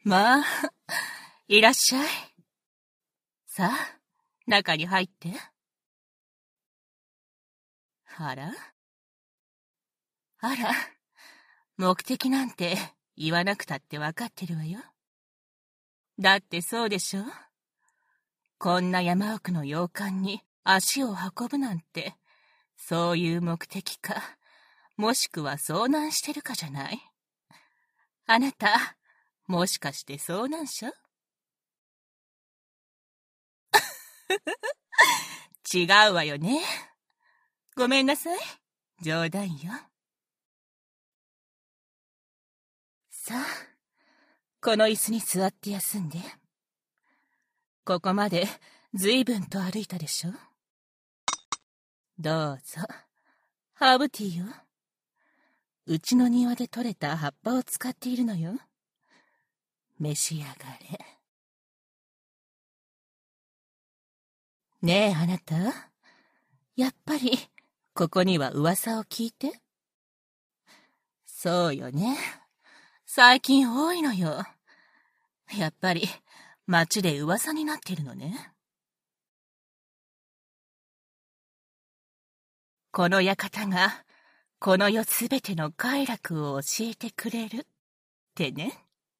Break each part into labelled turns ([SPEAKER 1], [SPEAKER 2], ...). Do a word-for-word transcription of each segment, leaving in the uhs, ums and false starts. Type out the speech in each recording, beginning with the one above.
[SPEAKER 1] まあ、いらっしゃい。さあ、中に入って。あらあら、目的なんて言わなくたってわかってるわよ。だってそうでしょ？こんな山奥の洋館に足を運ぶなんて、そういう目的か、もしくは遭難してるかじゃない？あなた、もしかして遭難者？違うわよね。ごめんなさい。冗談よ。さあ、この椅子に座って休んで。ここまでずいぶんと歩いたでしょ？どうぞ、ハーブティーよ。うちの庭で採れた葉っぱを使っているのよ。召し上がれ。ねえ、あなた。やっぱり、ここには噂を聞いて。そうよね。最近多いのよ。やっぱり、町で噂になってるのね。この館が、この世すべての快楽を教えてくれる。ってね。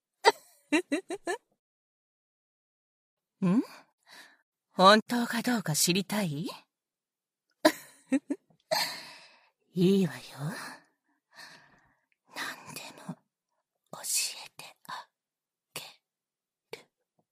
[SPEAKER 1] ん？本当かどうか知りたい？いいわよ。何でも教えてあげる。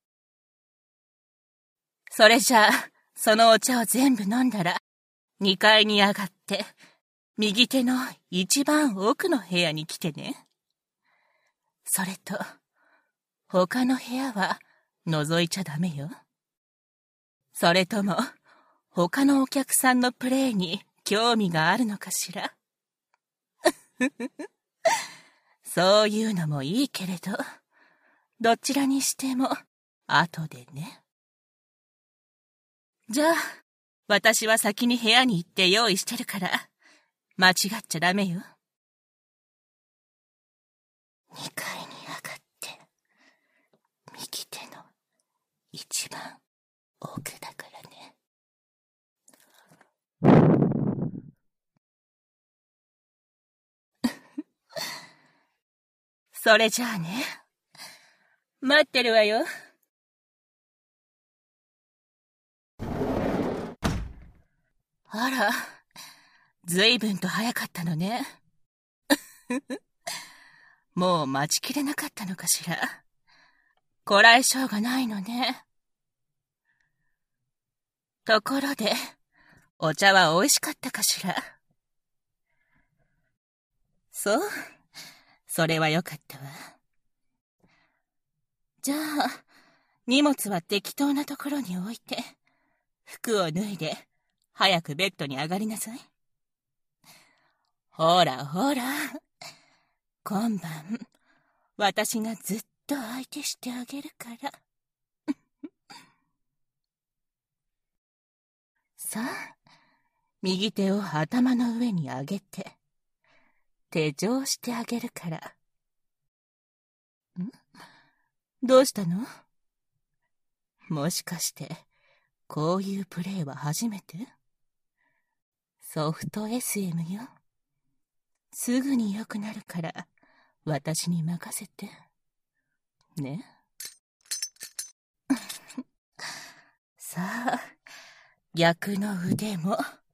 [SPEAKER 1] それじゃあ、そのお茶を全部飲んだら、にかいに上がって、右手の一番奥の部屋に来てね。それと、他の部屋は覗いちゃダメよ。それとも、他のお客さんのプレイに興味があるのかしら。そういうのもいいけれど、どちらにしても、後でね。じゃあ、私は先に部屋に行って用意してるから、間違っちゃダメよ。にかいに上がって、右手の一番奥だからね。それじゃあね。待ってるわよ。あら、ずいぶんと早かったのね。もう待ちきれなかったのかしら。こらえ性がないのね。ところで、お茶は美味しかったかしら。そう？それはよかったわ。じゃあ、荷物は適当なところに置いて、服を脱いで、早くベッドに上がりなさい。ほらほら、今晩、私がずっと相手してあげるから。さあ、右手を頭の上に上げて、手錠してあげるから。ん？どうしたの？もしかして、こういうプレイは初めて？ソフト エスエム よ。すぐに良くなるから、私に任せて。ね。さあ、逆の腕も。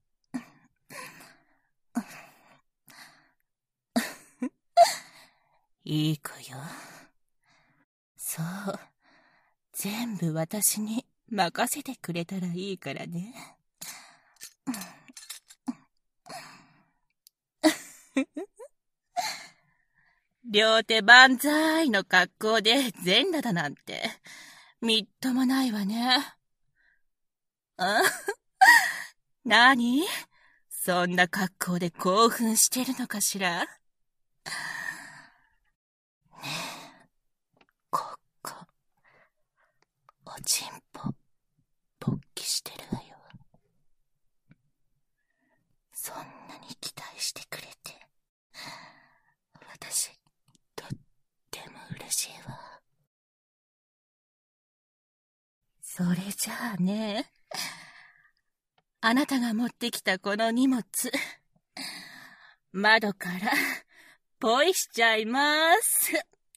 [SPEAKER 1] いい子よ。そう、全部私に任せてくれたらいいからね。両手万歳の格好で全裸だなんて、みっともないわね。あ？なに？そんな格好で興奮してるのかしら？ねえ、ここ、おちんぽ、勃起してるわよ。そんなに期待してくれて、私、とっても嬉しいわ。 それじゃあね、あなたが持ってきたこの荷物、窓からポイしちゃいます。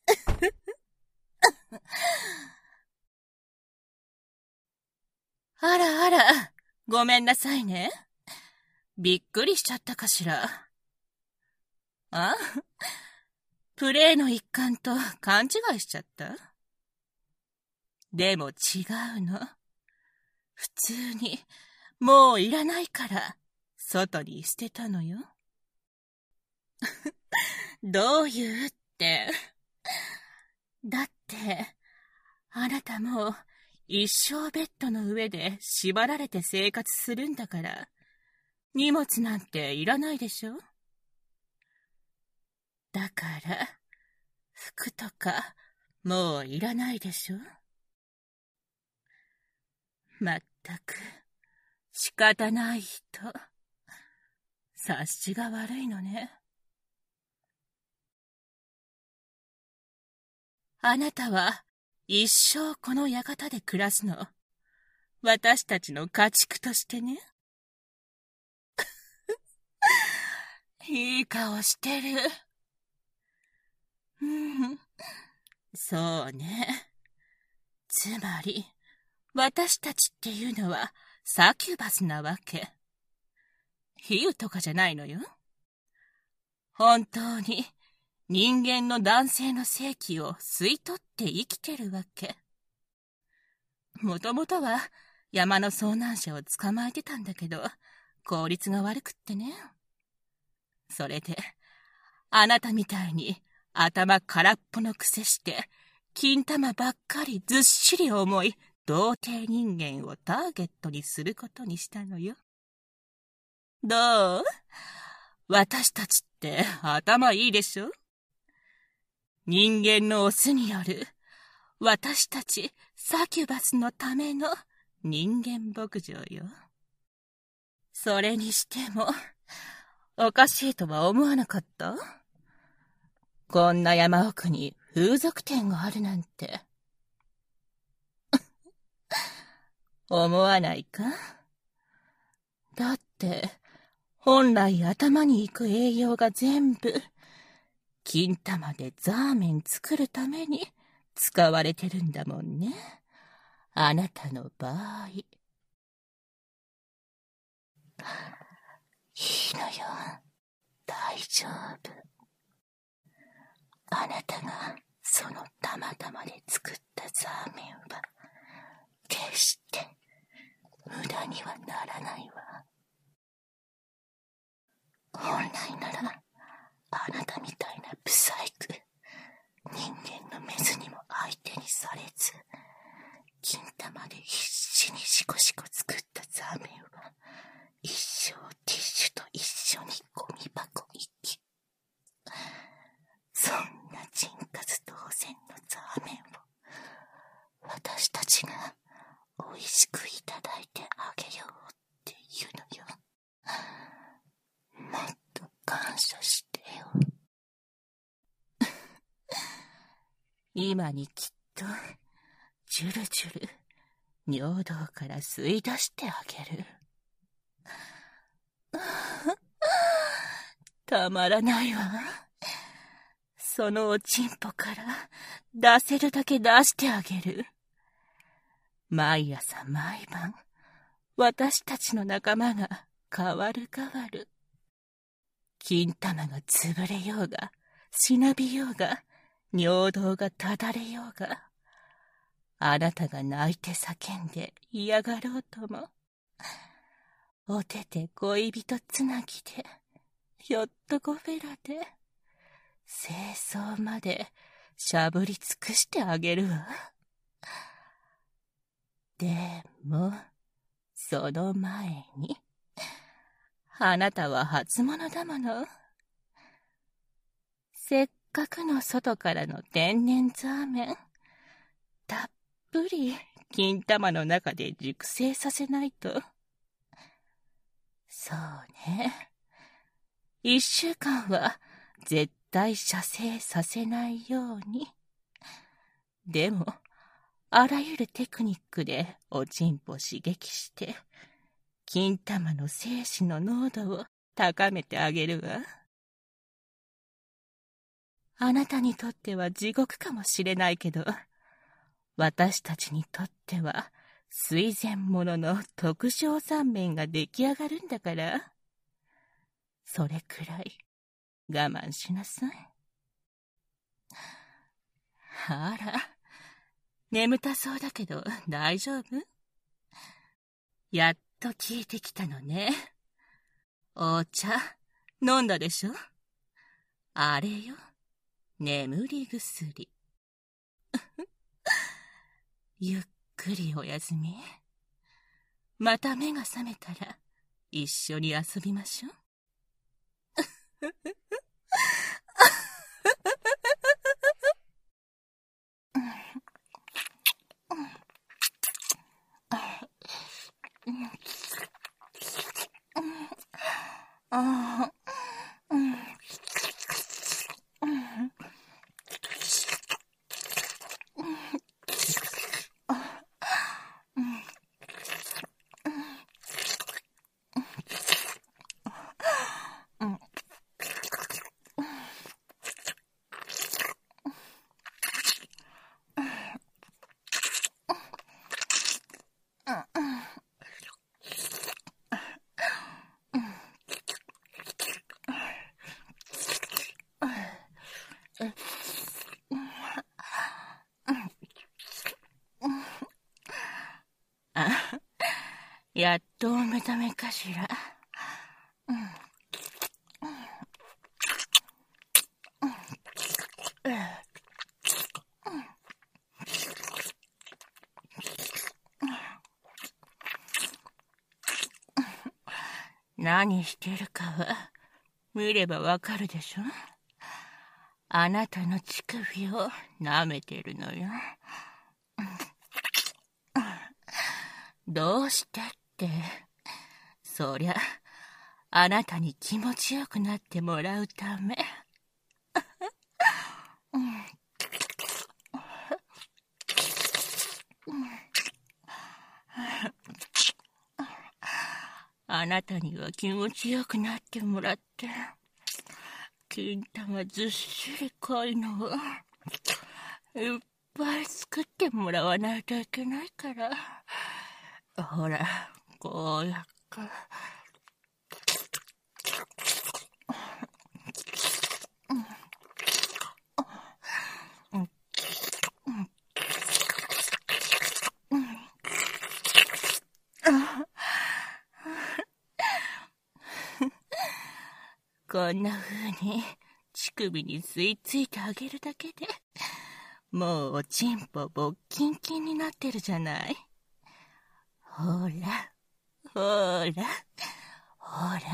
[SPEAKER 1] あらあら、ごめんなさいね。びっくりしちゃったかしら。あ、プレイの一環と勘違いしちゃった？でも違うの。普通に、もういらないから、外に捨てたのよ。どういうって。だって、あなたもう一生ベッドの上で縛られて生活するんだから、荷物なんていらないでしょ？だから、服とかもういらないでしょ？まったく、仕方ない人。察しが悪いのね。あなたは一生この館で暮らすの。私たちの家畜としてね。いい顔してる。うん、そうね。つまり、私たちっていうのはサキュバスなわけ。比喩とかじゃないのよ。本当に人間の男性の性器を吸い取って生きてるわけ。もともとは山の遭難者を捕まえてたんだけど、効率が悪くってね。それで、あなたみたいに頭空っぽのくせして、金玉ばっかりずっしり重い童貞人間をターゲットにすることにしたのよ。どう？私たちって頭いいでしょ？人間のオスによる私たちサキュバスのための人間牧場よ。それにしても、おかしいとは思わなかった？こんな山奥に風俗店があるなんて。思わないか？だって、本来頭に行く栄養が全部、金玉でザーメン作るために使われてるんだもんね。あなたの場合。いいのよ。大丈夫。あなたがその玉々で作ったザーメンは、決して無駄にはならないわ。本来なら、あなたみたいなブサイク、人間のメスにも相手にされず、金玉で必死にシコシコ作ったザーメンは、一生ティッシュと一緒にゴミ箱行き。そんな人格同然のザーメンを、私たちが美味しくいただいてあげようっていうのよ。もっと感謝してよ。今にきっと、ジュルジュル、尿道から吸い出してあげる。たまらないわ。そのおちんぽから出せるだけ出してあげる。毎朝毎晩、私たちの仲間が変わる変わる。金玉が潰れようが、しなびようが、尿道がただれようが、あなたが泣いて叫んで嫌がろうとも、お手て恋人つなぎで、ひょっとこフェラで、清掃までしゃぶり尽くしてあげるわ。でも、その前に、あなたは初物だもの。せっかくの外からの天然ザーメン、たっぷり金玉の中で熟成させないと。そうね。一週間は絶対射精させないように。でも、 あらゆるテクニックでおちんぽ刺激して、金玉の精子の濃度を高めてあげるわ。あなたにとっては地獄かもしれないけど、私たちにとっては垂涎ものの特上三面が出来上がるんだから、それくらい我慢しなさい。あら、眠たそうだけど大丈夫？やっと聞いてきたのね。お茶飲んだでしょ？あれよ、眠り薬。ゆっくりおやすみ。また目が覚めたら一緒に遊びましょう。やっとお目覚めかしら。何してるかは見ればわかるでしょ。あなたの乳首を舐めてるのよ。どうしてって、そりゃあなたに気持ちよくなってもらうため。あなたには気持ちよくなってもらって、金玉ずっしり濃いのをいっぱい作ってもらわないといけないから。ほら、こうやって。こんな風に乳首に吸い付いてあげるだけで、もうおちんぽぼっきんきんになってるじゃない。ほら、ほら、ほら。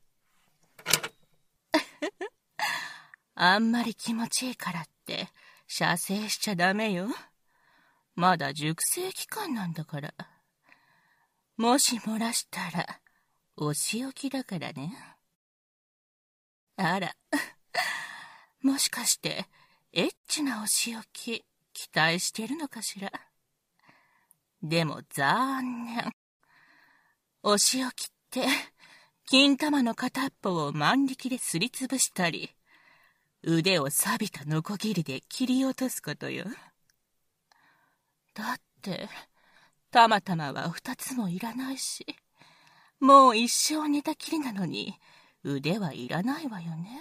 [SPEAKER 1] あんまり気持ちいいからって射精しちゃダメよ。まだ熟成期間なんだから。もし漏らしたらお仕置きだからね。あら、もしかしてエッチなお仕置き期待してるのかしら。でも残念。お仕置きって金玉の片っぽを万力ですりつぶしたり、腕を錆びたノコギリで切り落とすことよ。だってたまたまは二つもいらないし、もう一生寝たきりなのに腕はいらないわよね。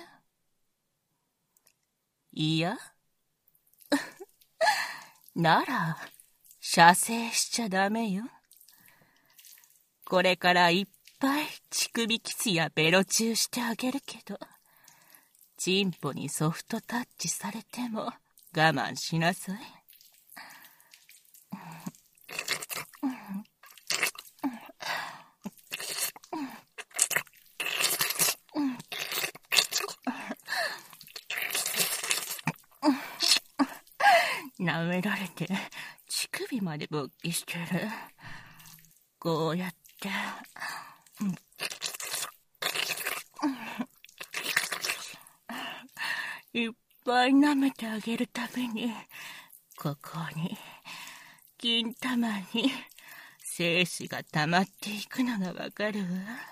[SPEAKER 1] いやなら射精しちゃダメよ。これからいっぱい乳首キスやベロチューしてあげるけど、チンポにソフトタッチされても我慢しなさい。舐められて乳首まで勃起してる。こうやって、いっぱい舐めてあげるたびに、ここに金玉に精子が溜まっていくのがわかるわ。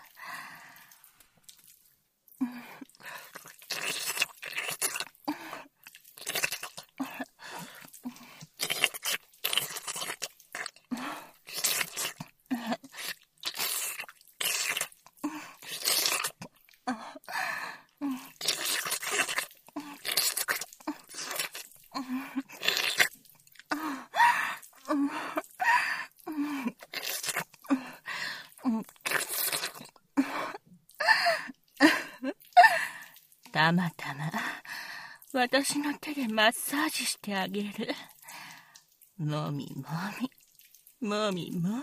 [SPEAKER 1] たまたま私の手でマッサージしてあげる。もみもみ、もみもみ。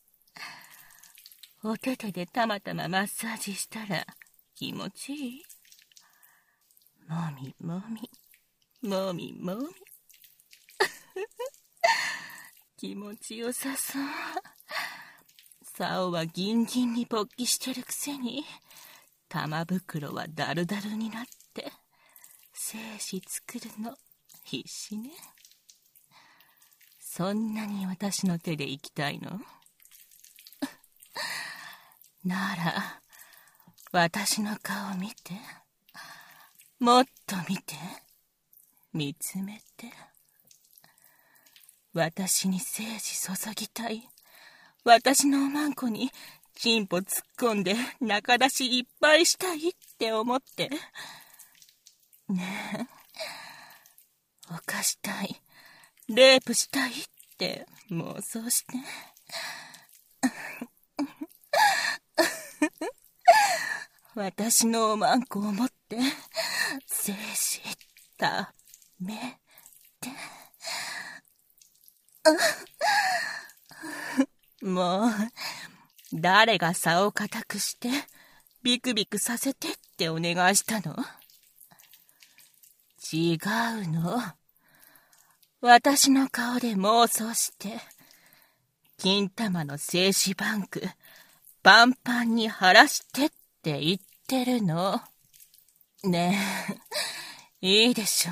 [SPEAKER 1] お手手でたまたまマッサージしたら気持ちいい？もみもみ、もみもみ。気持ちよさそう。竿はギンギンに勃起してるくせに、玉袋はダルダルになって精子作るの必死ね。そんなに私の手で行きたいの？なら私の顔見て、もっと見て、見つめて。私に精子注ぎたい。私のおまんこにチンポ突っ込んで中出しいっぱいしたいって思って。ねえ、犯したい、レイプしたいって妄想して。私のおまんこを持って精子ためて。もう誰が竿を固くしてビクビクさせてってお願いしたの？違うの。私の顔で妄想して金玉の精子バンクパンパンに晴らしてって言ってるの。ねえ、いいでしょ？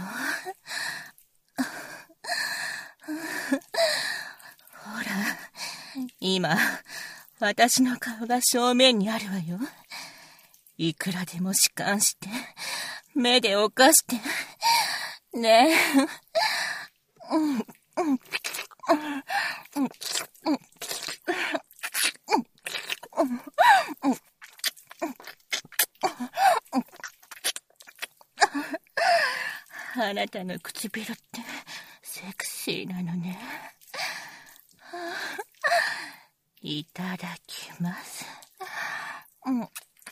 [SPEAKER 1] ほら、今私の顔が正面にあるわよ。いくらでも弛緩して目で犯してねえ。うんうんあなたの唇ってセクシーなのね。いただきます。うん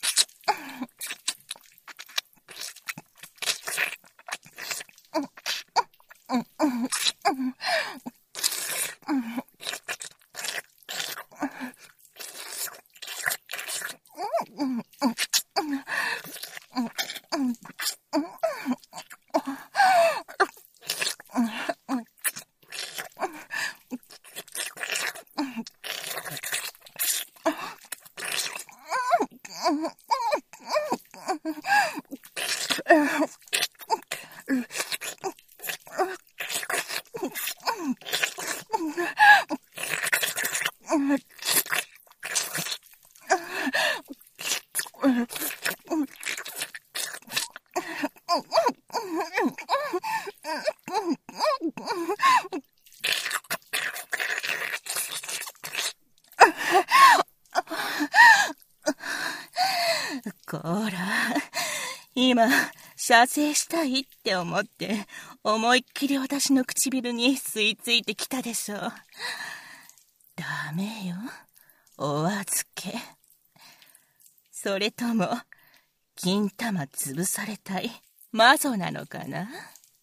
[SPEAKER 1] こら、今射精したいって思って思いっきり私の唇に吸い付いてきたでしょ。ダメよ、お預け。それとも金玉潰されたいマゾなのかな？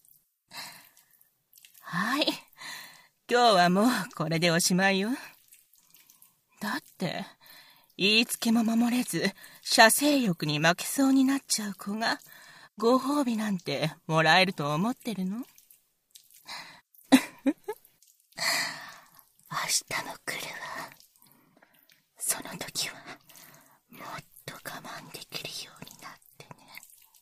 [SPEAKER 1] はい、今日はもうこれでおしまいよ。だって言いつけも守れず射精欲に負けそうになっちゃう子がご褒美なんてもらえると思ってるの？明日も来るわ。その時はもっと我慢できるようになってね。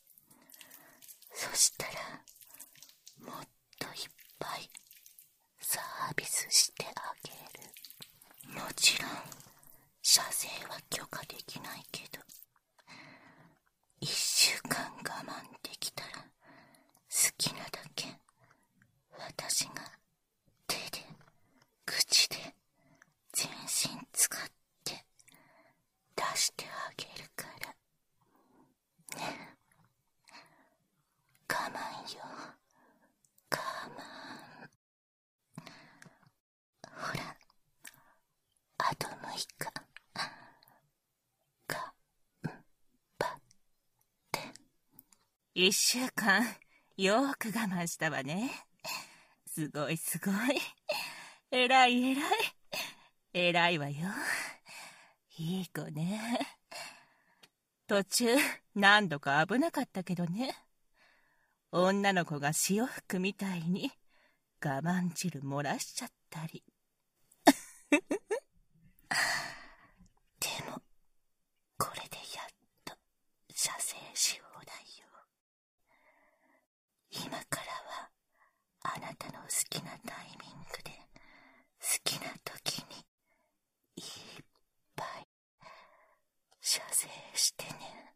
[SPEAKER 1] そしたらもっといっぱいサービスしてあげる。もちろん射精は許可できないけど、一週間我慢できたら好きなだけ私が手で口で全身使って出してあげるからね。我慢よ、我慢。ほら、あとむいかがんばって。一週間よーく我慢したわね。すごいすごい。えらいえらい。えらいわよ。いい子ね。途中何度か危なかったけどね。女の子が潮吹くみたいに我慢汁漏らしちゃったり。でもこれでやっと射精し放題よ。今からはあなたの好きなタイミングで好きな時にいっぱい射精してね。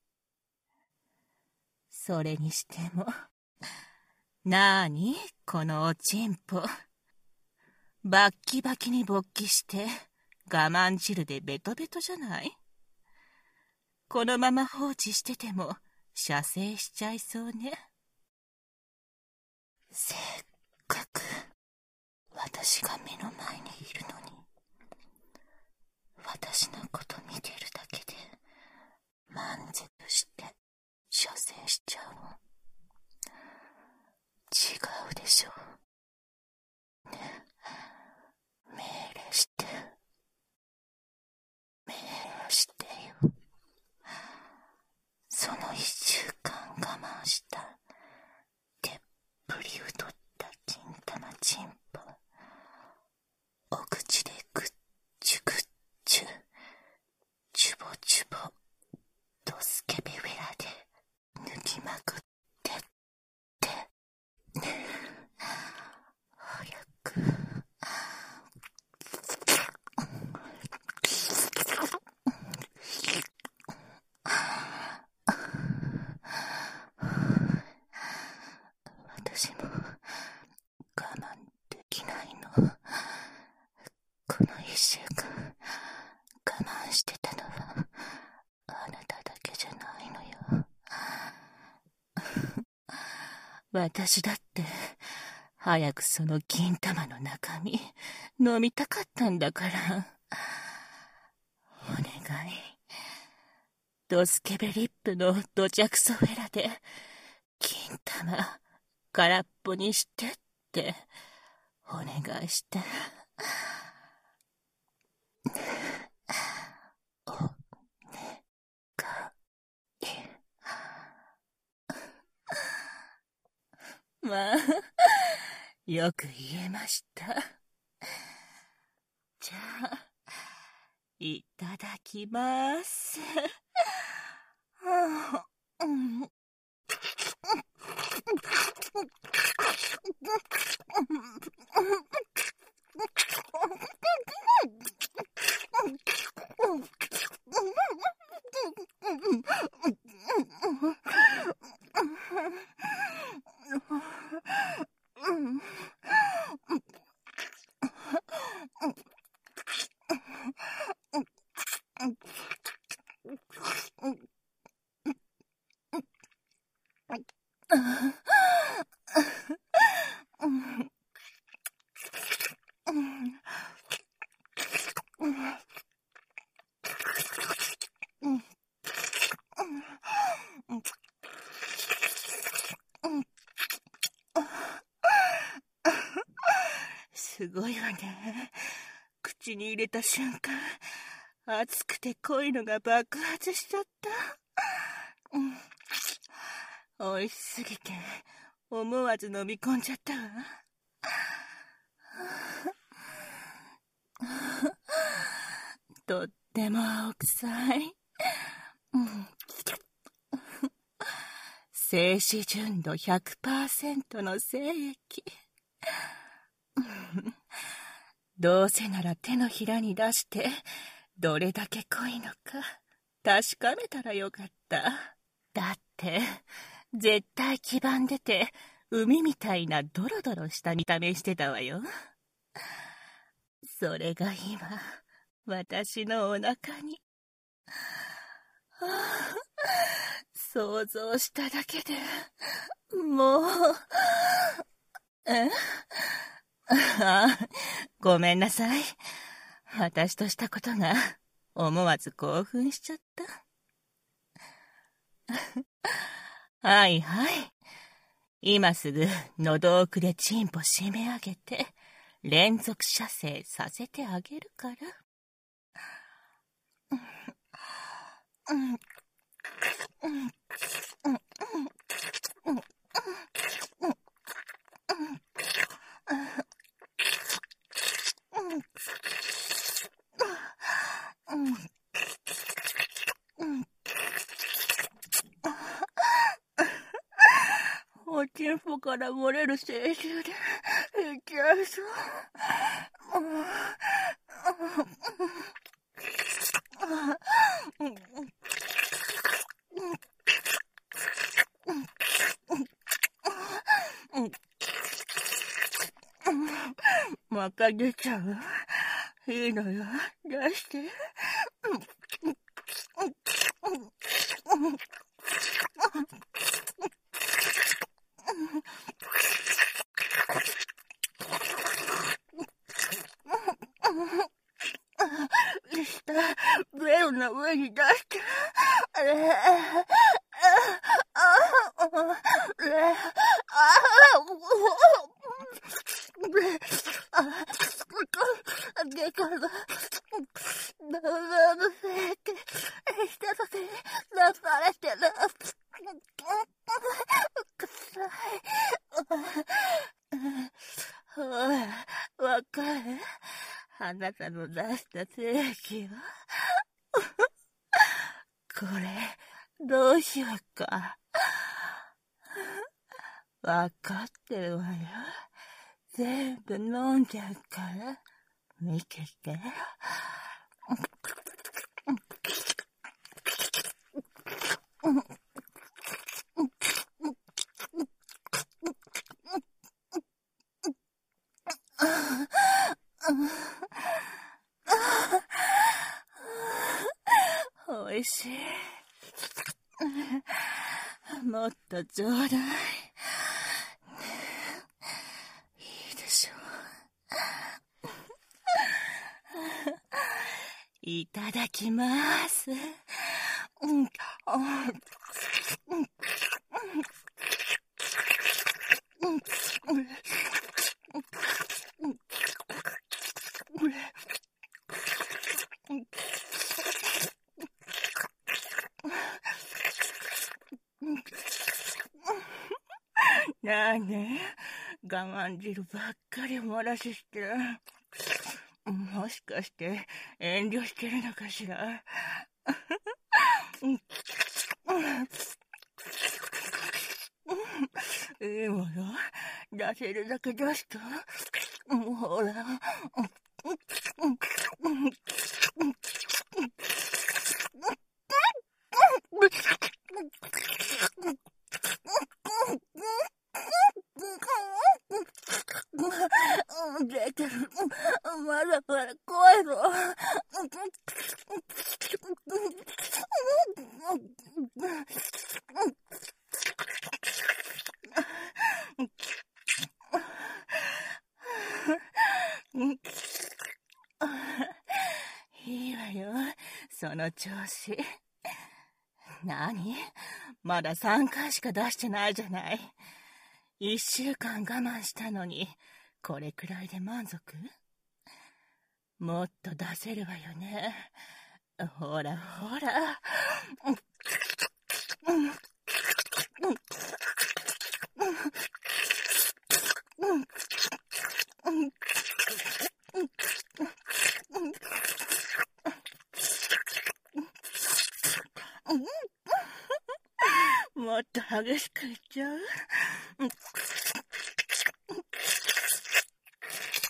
[SPEAKER 1] それにしても、なーにこのおちんぽ。バッキバキに勃起して我慢汁でベトベトじゃない？このまま放置してても射精しちゃいそうね。せっかく私が目の前にいるのに、私のこと見てるだけで満足して射精しちゃうの。違うでしょ。ね、命令して、命令してよ。その一週間我慢したでっぷり太った金玉チンポ、お口でぐっちゅぐっちゅ、チュボチュボ、ドスケベウェラで抜きまくってってね。早く。私も我慢できないの。この一週間我慢してたのはあなただけじゃないのよ。私だって早くその金玉の中身飲みたかったんだから。お願い、ドスケベリップのドジャクソフェラで金玉空っぽにしてってお願いして。お願い。まあ、よく言えました。じゃあ、いただきます。うん。すごいわね。口に入れた瞬間、熱くて濃いのが爆発しちゃった。うん、美味しすぎて思わず飲み込んじゃったわ。とっても青臭い。うん、精子純度 ひゃくパーセント の精液。 どうせなら手のひらに出して、どれだけ濃いのか確かめたらよかった。だって、絶対黄ばんでて、海みたいなドロドロした見た目してたわよ。それが今、私のお腹に。はあ、想像しただけで、もう、えあ、ごめんなさい。私としたことが思わず興奮しちゃった。はいはい。今すぐ喉奥でチンポ締め上げて、連続射精させてあげるから。うんうんおちんぽから漏れる精汁でいっちゃいそう。また出ちゃう。いいのよ。出して。下、ベルの上に出して。でかだ。だだのせいって、下と手に出されてる。くさい。ほら、わかる？あなたの出した精液はこれ、どうしようか。わかってるわよ。全部飲んじゃうから、見てて。おいしい。もっとちょうだい。いいでしょう。いただきます。うんなあね、我慢汁ばっかり漏らしして。もしかして遠慮してるのかしら。いいもの出せるだけ出した。ほら。出てる。まだまだ怖いぞ。いいわよ、その調子。何？まださんかいしか出してないじゃない。いっしゅうかん我慢したのに、これくらいで満足？もっと出せるわよね。ほらほら。もっと激しくいっちゃう？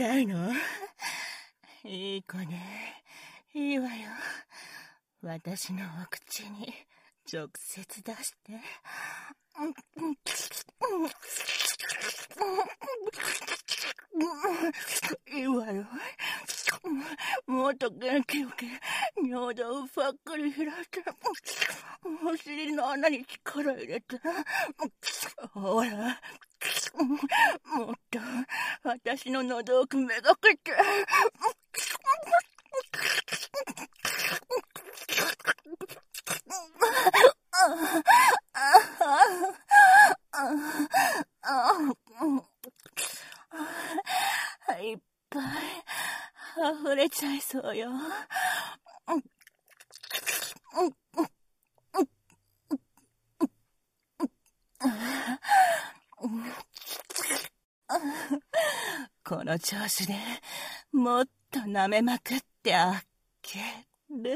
[SPEAKER 1] たいの？いい子ね。いいわよ。私のお口に直接出して。いいわよ。もっと元気よく尿道をぱっかり開いて、お尻の穴に力入れて。ほら、もっと私の喉奥めがけて。いっぱい溢れちゃいそうよ。この調子でもっと舐めまくってあげる。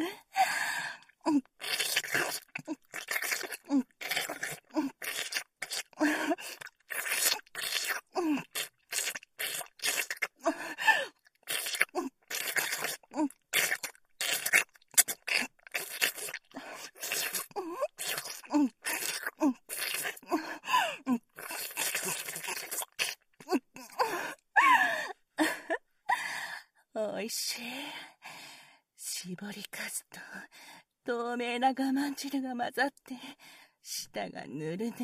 [SPEAKER 1] おいしい。絞りかすと透明な我慢汁が混ざって舌がぬるぬるって、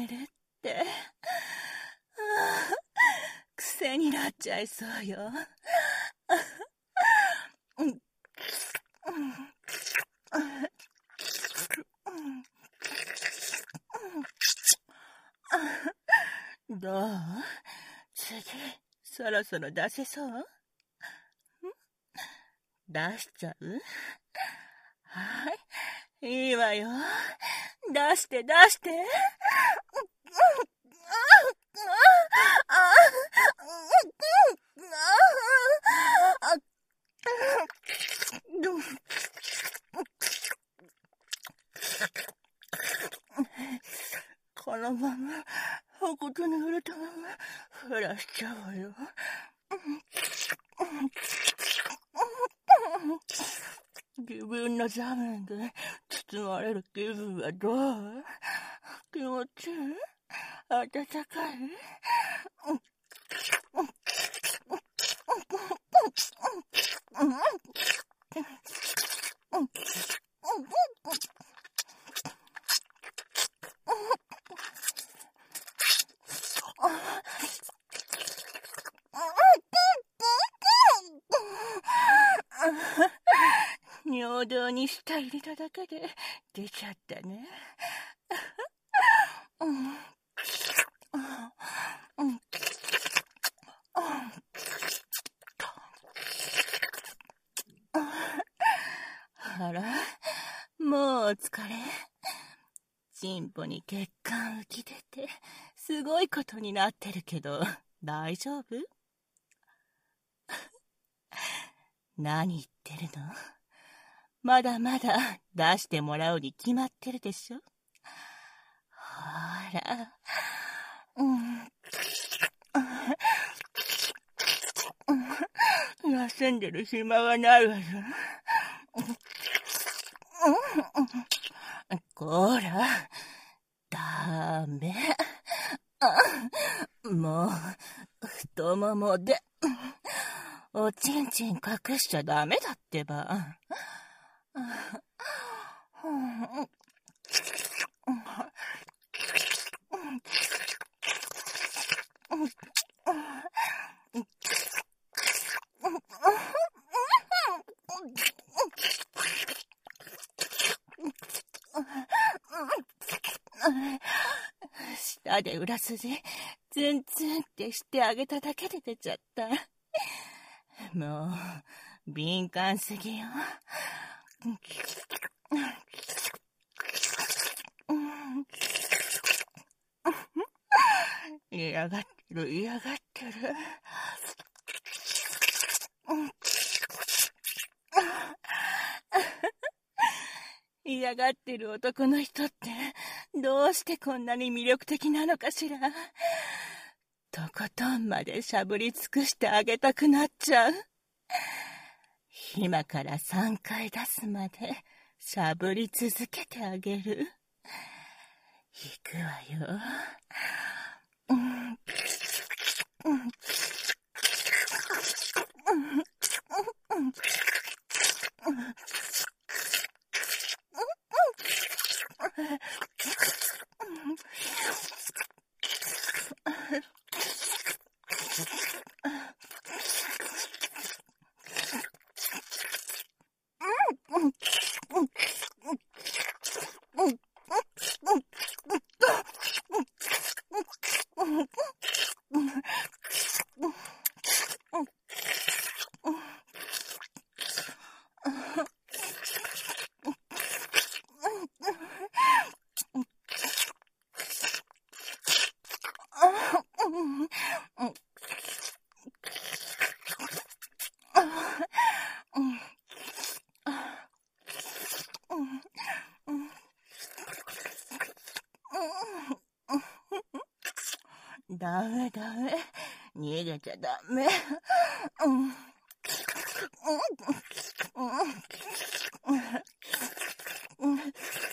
[SPEAKER 1] はあ、癖になっちゃいそうよ。どう？次そろそろ出せそう？出しちゃう？はい、いいわよ。出して出して。このままおことに触れたまま降らしちゃうわよ。自分の座面で包まれる気分はどう？気持ちいい？暖かい？尿道に舌入れただけで出ちゃったね。あら、もうお疲れ。チンポに血管浮き出てすごいことになってるけど大丈夫？何言ってるの？まだまだ出してもらうに決まってるでしょ。ほら、うん、休んでる暇はないわよ。こら、ダメ。もう、太ももで、おちんちん隠しちゃダメだってば。舌で裏筋ツンツンってしてあげただけで出ちゃった。もう敏感すぎよ。嫌がってる嫌がってる。嫌がってる男の人ってどうしてこんなに魅力的なのかしら。 とことんまでしゃぶり尽くしてあげたくなっちゃう。今からさんかい出すまでしゃぶり続けてあげる。いくわよ。うん、うん、ダメダメ。逃げちゃダメ。うん。うん。うん。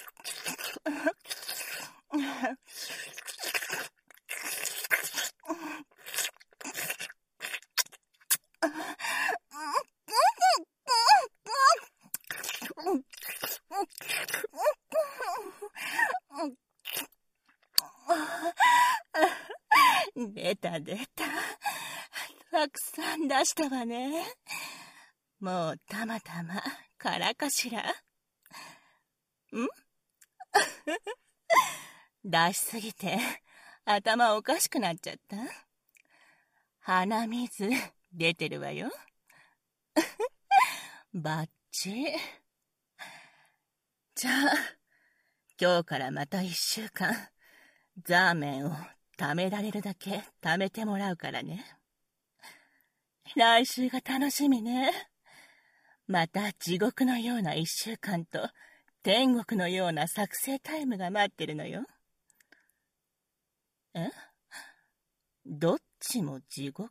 [SPEAKER 1] 出た出た。たくさん出したわね。もうたまたまからかしら。ん出しすぎて頭おかしくなっちゃった。鼻水出てるわよ。バッチ。じゃあ今日からまた一週間ザーメンを貯められるだけ貯めてもらうからね。来週が楽しみね。また地獄のような一週間と天国のような作成タイムが待ってるのよ。え？どっちも地獄？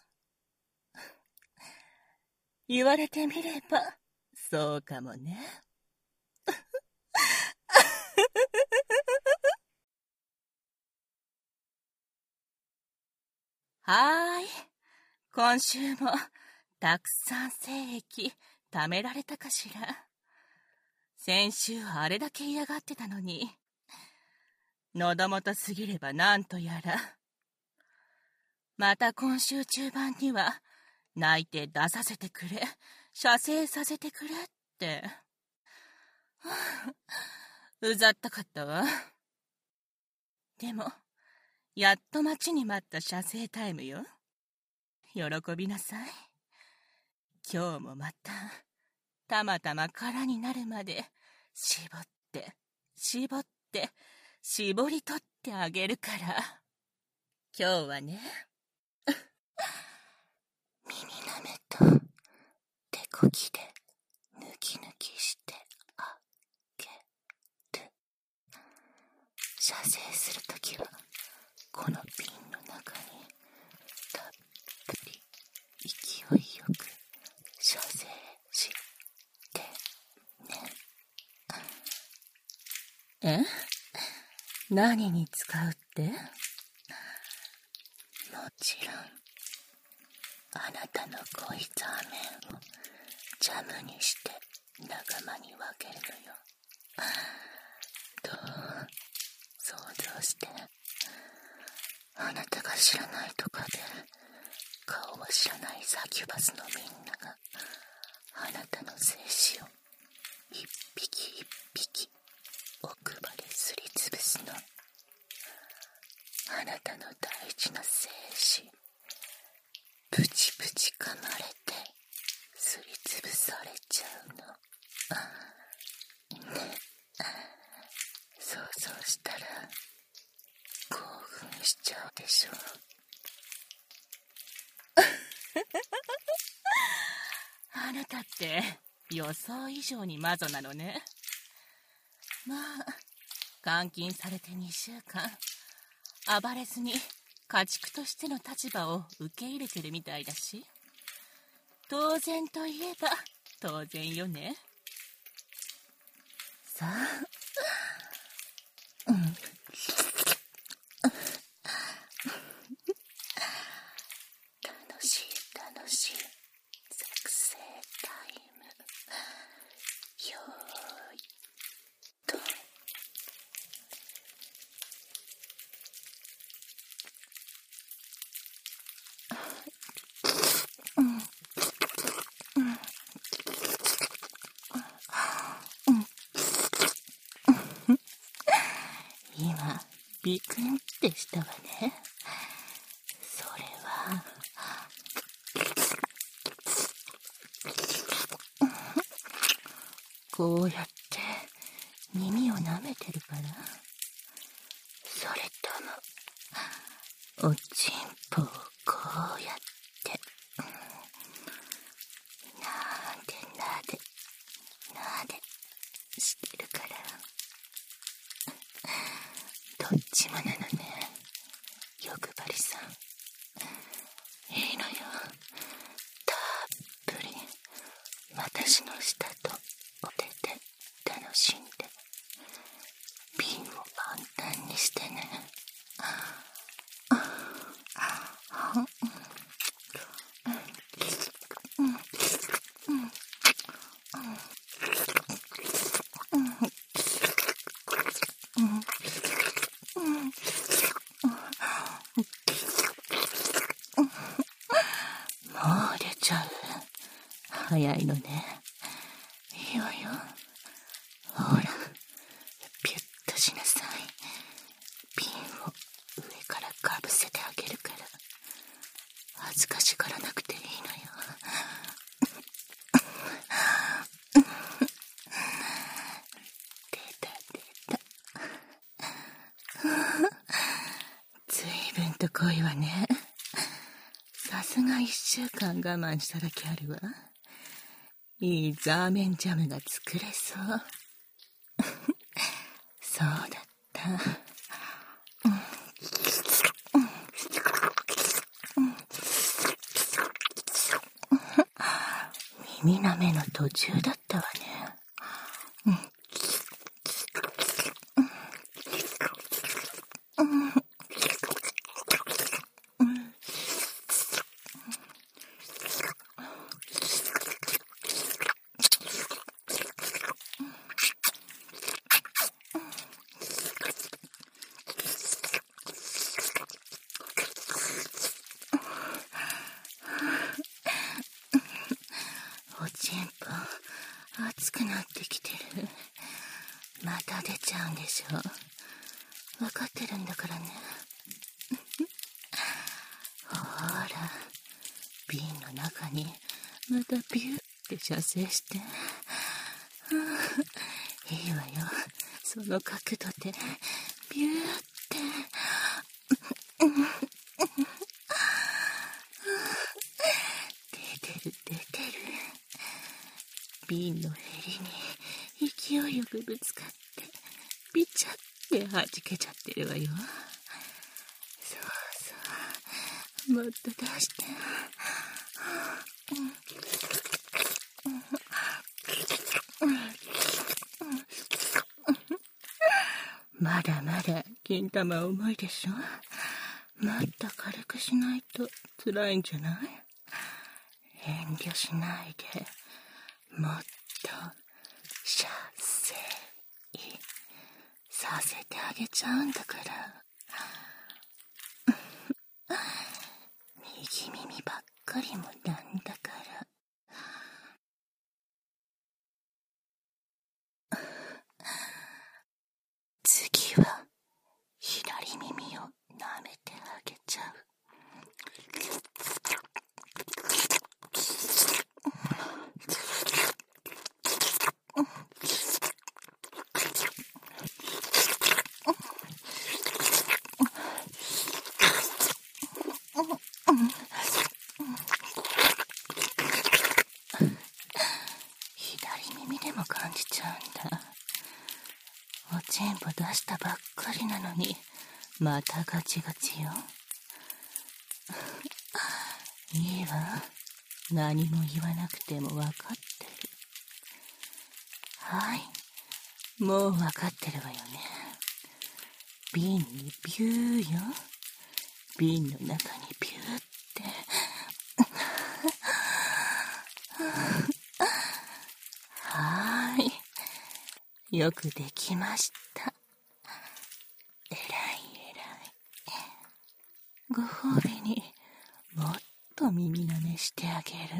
[SPEAKER 1] 言われてみればそうかもね。はーい。今週もたくさん精液貯められたかしら。先週あれだけ嫌がってたのに。喉元すぎればなんとやら。また今週中盤には泣いて出させてくれ、射精させてくれって。うざったかったわ。でも、やっと待ちに待った射精タイムよ。喜びなさい。今日もまた、たまたま空になるまで、絞って、絞って、絞り取ってあげるから。今日はね、耳なめと手こぎで抜き抜きしてあげる。射精するときは、この瓶の中にたっぷり勢いよく射精してね。え？何に使うって？もちろんあなたの濃いザーメンをジャムにして仲間に分けるのよ。どう？想像して。あなたが知らないとかで顔を知らないサキュバスのみんながあなたの精子を一匹一匹奥歯ですりつぶすの。あなたの大事な精子プチプチ噛まれてすりつぶされちゃうのね。想像したら興奮しちゃうでしょ。あなたって予想以上にマゾなのね。まあ監禁されてにしゅうかん暴れずに家畜としての立場を受け入れてるみたいだし、当然といえば当然よね。
[SPEAKER 2] さあ、うん、楽しい楽しい作成タイム。よーいと。今ビクンってしたわね。それはこうやって耳を舐めてるから？それともおちんぽをこうやってなでなでなでしてるから？どっちもなのね、欲張りさん。いいのよ、たっぷり私の舌とお手で楽しんで、瓶を満タンにしてね。もう出ちゃう？早いのね。いいわよ。ほら、ピュッとしなさい。瓶を上からかぶせてあげるから。恥ずかしがらなくていいのよ。出た出た。ずいぶんと濃いわね。さすが一週間我慢しただけあるわ。いいザーメンジャムが作れそう。そうだった。耳舐めの途中だったわね。うん。おちんぽ熱くなってきてる。また出ちゃうんでしょ。分かってるんだからね。ほら、瓶の中にまたビューって射精して。いいわよ、その角度でビューって。出てる出てる。瓶のへりに勢いよくぶつかってビチャって弾けちゃってるわよ。そうそう、もっと出して。まだまだ金玉重いでしょ。もっと軽くしないと辛いんじゃない？遠慮しないで、もっと射精させてあげちゃうんだから。右耳ばっかりもなんだから。次は左耳を舐めてあげちゃう。左耳でも感じちゃうんだ。おちんぽ出したばっかりなのにまたガチガチよ。
[SPEAKER 1] いいわ。何も言わなくても分かってる。はい。もう分かってるわよね。瓶にビューよ。瓶の中にビューって。はーい。よくできました。えらいえらい。ご褒美にもっと耳舐めしてあげる。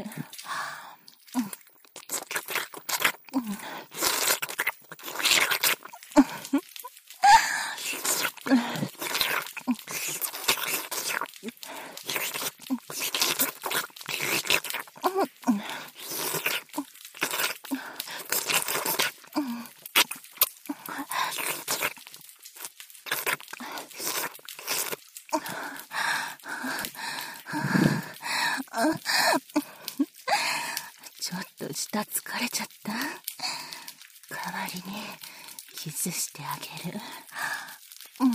[SPEAKER 1] ちょっと舌疲れちゃった。代わりにキスしてあげる。うん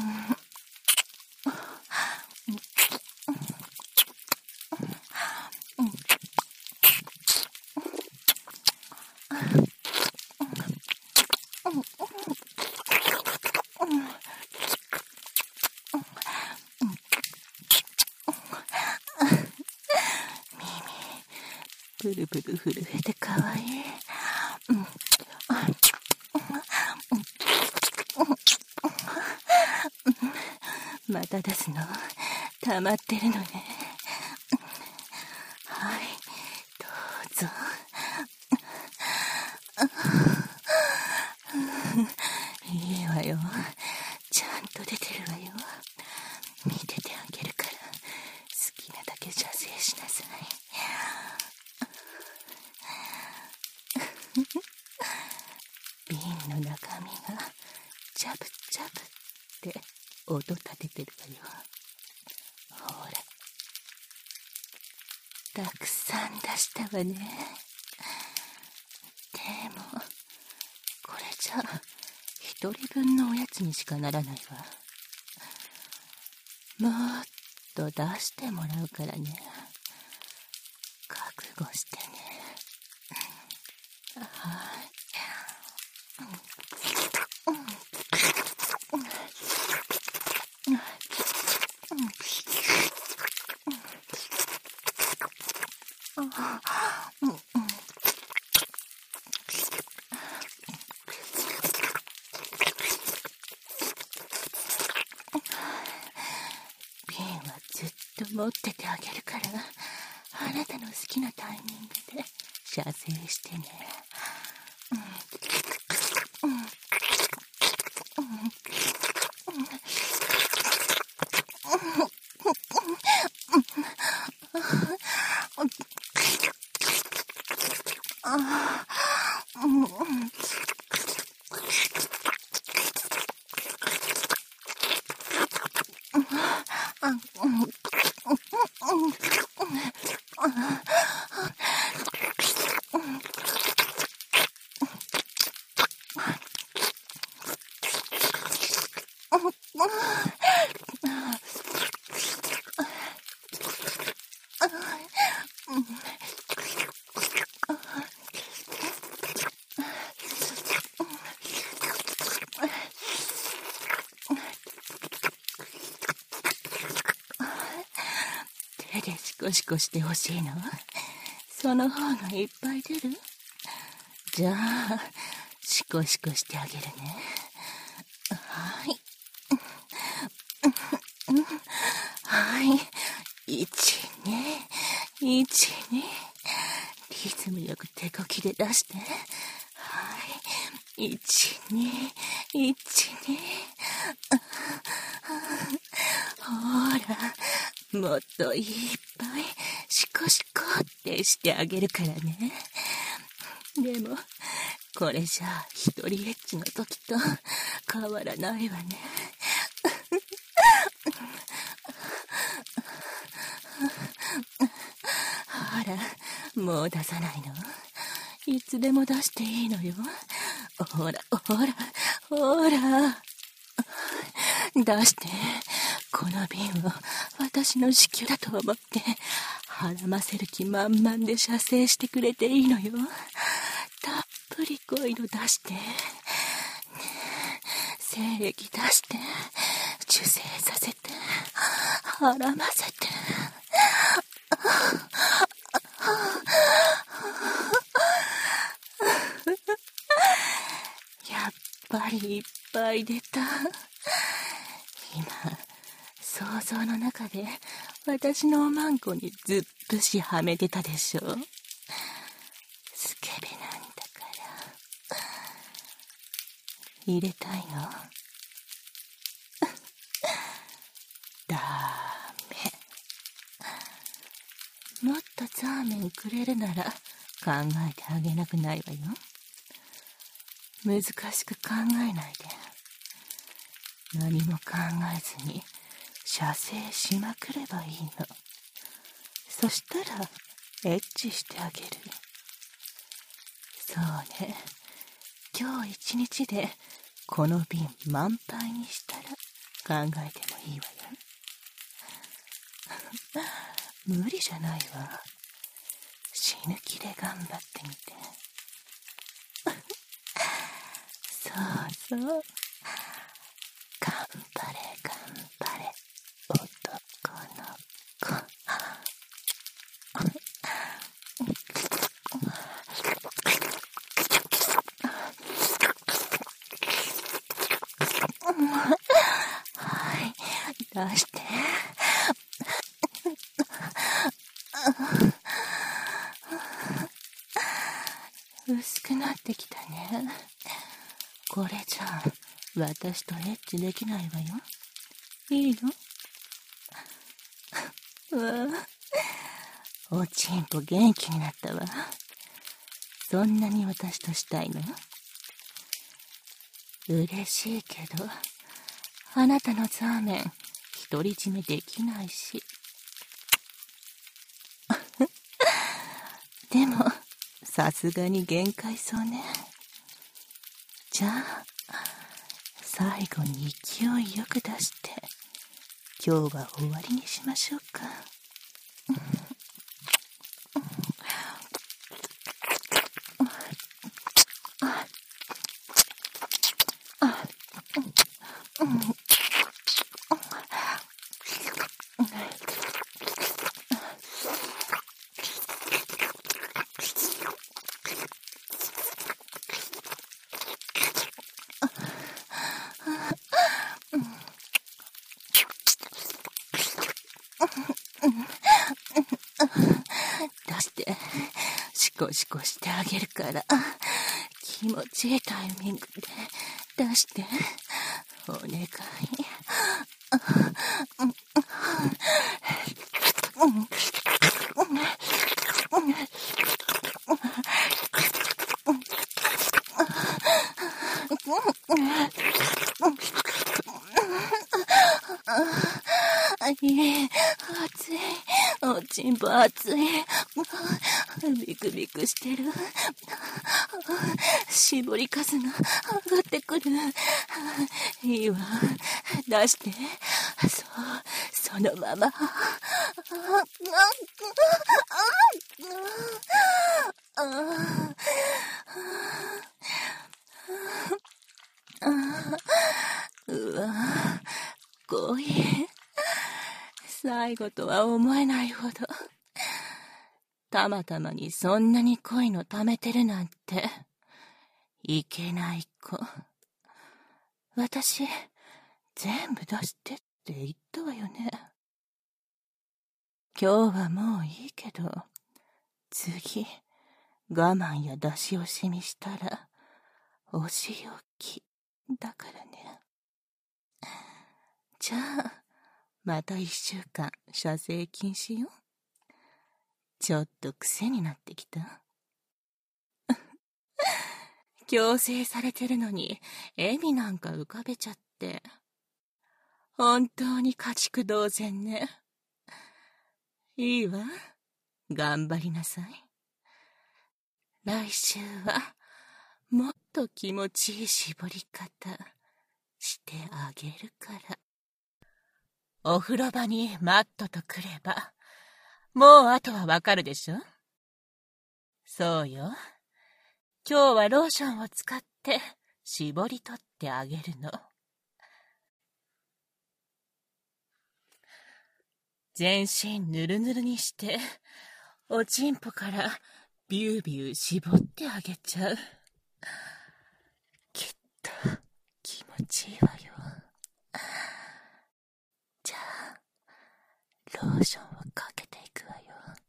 [SPEAKER 1] ブルブル震えてかわいい。うんまた出すの溜まってるのね。はい、どうぞ。いいわよ。ちゃんと出てるわよ。見ててあげるから、好きなだけ射精しなさい。瓶の中身がジャブジャブって音立ててるわよ。ほら、たくさん出したわね。でもこれじゃ一人分のおやつにしかならないわ。もっと出してもらうからね。覚悟してね。はい。瓶はずっと持っててあげるから、あなたの好きなタイミングで射精してね。手でシコシコしてほしいの？その方がいっぱい出る？じゃあシコシコしてあげるね。はい。はい。いち、に、いち、に。リズムよく手こきで出して。はい。いち、に、いち、に。ほら、もっといっぱいシコシコってしてあげるからね。でもこれじゃあ一人エッチの時と変わらないわね。ほら、もう出さないの？いつでも出していいのよ。ほらほらほら、出して。この瓶を私の子宮だと思って孕ませる気満々で射精してくれていいのよ。たっぷり恋の出して、精液出して、受精させて、孕ませて。やっぱりいっぱい出た。今、想像の中で私のおまんこにずっとしはめてたでしょ。スケベなんだから。入れたいの？ダメ。もっとザーメンくれるなら考えてあげなくないわよ。難しく考えないで。何も考えずに射精しまくればいいの。そしたらエッチしてあげる。そうね。今日一日でこの瓶満杯にしたら考えてもいいわよ。無理じゃないわ。死ぬ気で頑張ってみて。そうそう。頑張れ頑張れ、男の子。はい、出して。薄くなってきたね。これじゃ私とエッチできないわよ。いいの？うわあ、おちんぽ元気になったわ。そんなに私としたいの？嬉しいけど、あなたのザーメン独り占めできないし。でもさすがに限界そうね。じゃあ最後に勢いよく出して今日は終わりにしましょうか。出してシコシコしてあげるから、気持ちいいタイミングで出してお願い。いい、熱い。おちんぽ熱い。ビクビクしてる。絞り数が上がってくる。いいわ。出して。そう、そのまま。うわ、濃い。最後とは思えないほど。たまたまにそんなに濃いの溜めてるなんて。いけない子。私、全部出してって言ったわよね。今日はもういいけど、次、我慢や出し惜しみしたら、お仕置きだからね。じゃあ、また一週間射精禁止よ。ちょっと癖になってきた。強制されてるのに笑みなんか浮かべちゃって。本当に家畜同然ね。いいわ。頑張りなさい。来週はもっと気持ちいい絞り方してあげるから。お風呂場にマットとくれば、 もうあとはわかるでしょ？そうよ。今日はローションを使って絞り取ってあげるの。全身ぬるぬるにして、おちんぽからビュービュー絞ってあげちゃう。きっと気持ちいいわよ。じゃあ、ローションをかけていくわよ。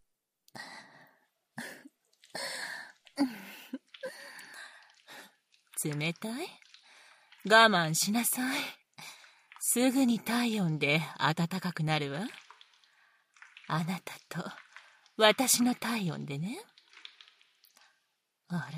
[SPEAKER 1] 冷たい？我慢しなさい。すぐに体温で暖かくなるわ。あなたと私の体温でね。あら？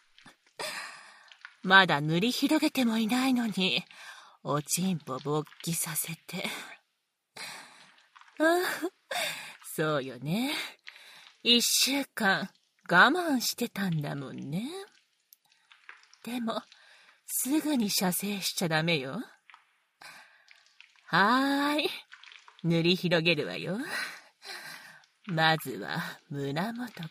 [SPEAKER 1] まだ塗り広げてもいないのに、おちんぽ勃起させて。ああ、そうよね。一週間我慢してたんだもんね。でも、すぐに射精しちゃダメよ。はーい。塗り広げるわよ。まずは胸元から。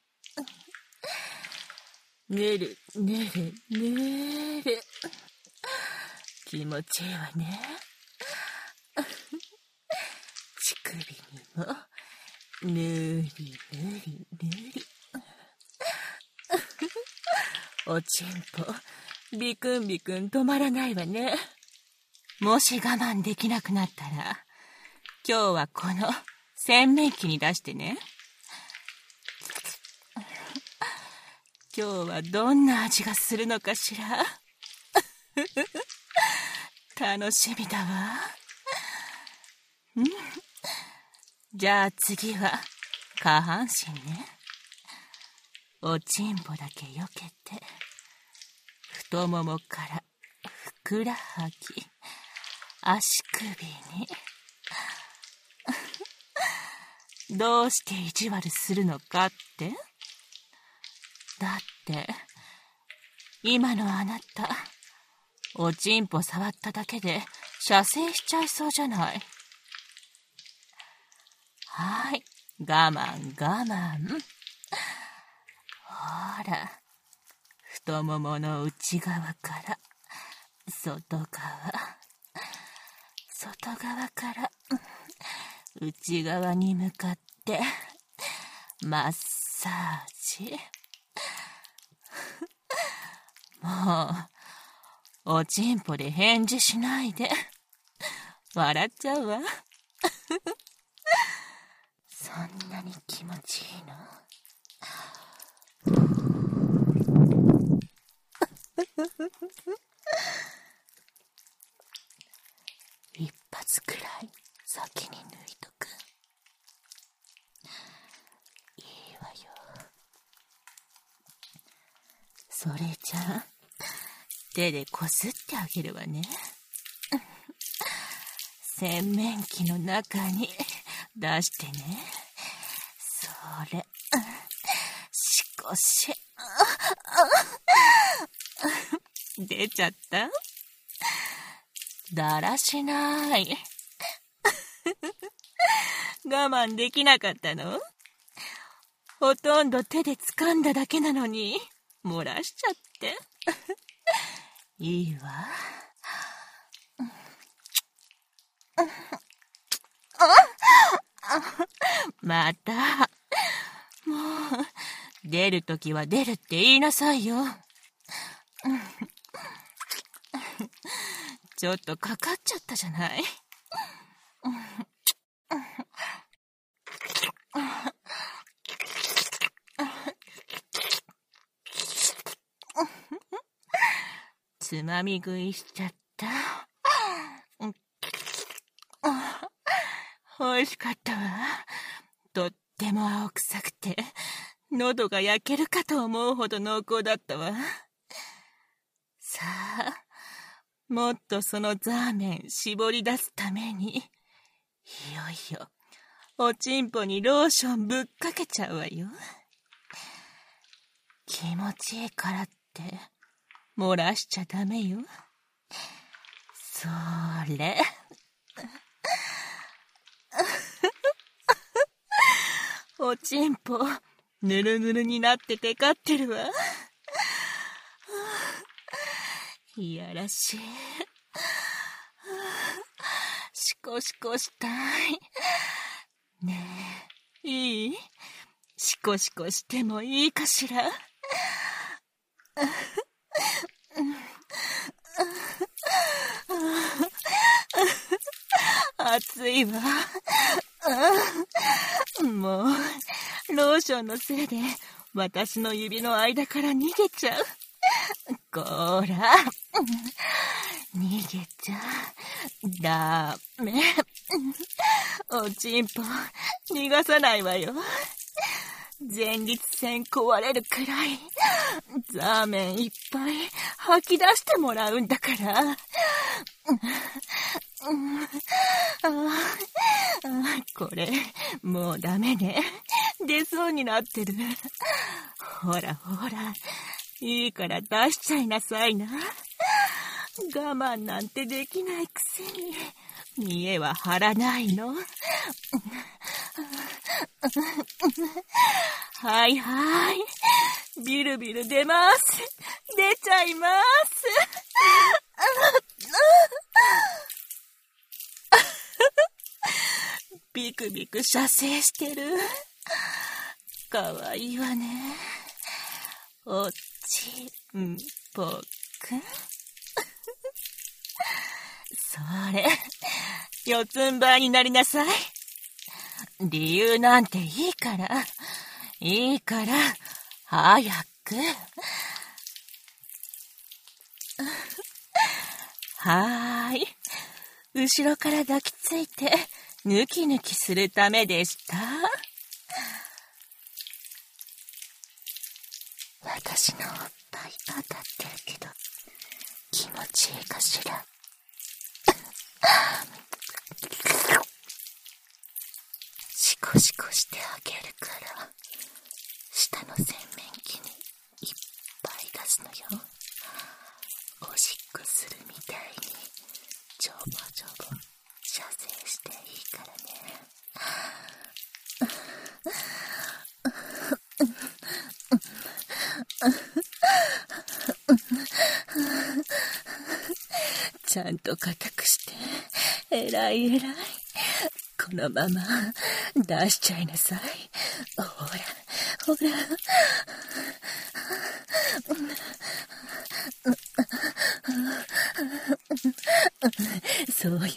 [SPEAKER 1] ぬる、ぬる、ぬる。気持ちいいわね。乳首にも、ぬりぬりぬり。おちんぽ、ビクンビクン止まらないわね。もし我慢できなくなったら、今日はこの洗面器に出してね。今日はどんな味がするのかしら。楽しみだわ。ん？じゃあ次は下半身ね。おちんぽだけよけて、太ももからふくらはぎ、足首に。どうして意地悪するのかって？だって、今のあなた、おちんぽ触っただけで射精しちゃいそうじゃない。はい、我慢我慢。ほら、太ももの内側から外側、外側から内側に向かってマッサージ。もう、おちんぽで返事しないで。笑っちゃうわ。そんなに気持ちいいの？一発くらい先に抜いとく。いいわよ。それじゃあ、手でこすってあげるわね。洗面器の中に出してね。それ、しこし。出ちゃった？だらしない。我慢できなかったの？ほとんど手で掴んだだけなのに、漏らしちゃって。いいわ。また。もう、出るときは出るって言いなさいよ。ちょっとかかっちゃったじゃない。つまみ食いしちゃった。美味しかったわ。とっても青臭くて、喉が焼けるかと思うほど濃厚だったわ。さあ、もっとそのザーメン絞り出すために、いよいよ、おちんぽにローションぶっかけちゃうわよ。気持ちいいからって、漏らしちゃダメよ。それ。 おちんぽ、ぬるぬるになっててかってるわ。いやらしい。しこしこしたい。ねえ、いい？しこしこしてもいいかしら？暑いわ。もう、ローションのせいで私の指の間から逃げちゃう。こーら、逃げちゃダメ。おちんぽ、逃がさないわよ。前立腺壊れるくらい、ザーメンいっぱい吐き出してもらうんだから。あ、これ、もうダメね。出そうになってる。ほらほら、いいから出しちゃいなさいな。我慢なんてできないくせに、見栄は張らないの。はいはい、ビルビル出ます。出ちゃいます。ビクビク射精してる。かわいいわね。おちんぽくん。それ、四つん這いになりなさい。理由なんていいから、いいから、早く。はーい。後ろから抱きついて、ぬきぬきするためでした。
[SPEAKER 2] 私のおっぱい当たってるけど、気持ちいいかしら。シコシコしてあげるから、下の洗面器にいっぱい出すのよ。おしっこするみたいにちょぼちょぼ射精していいからね。ちゃんと固くして、えらいえらい。このまま出しちゃいなさい。ほらほら。そうよ。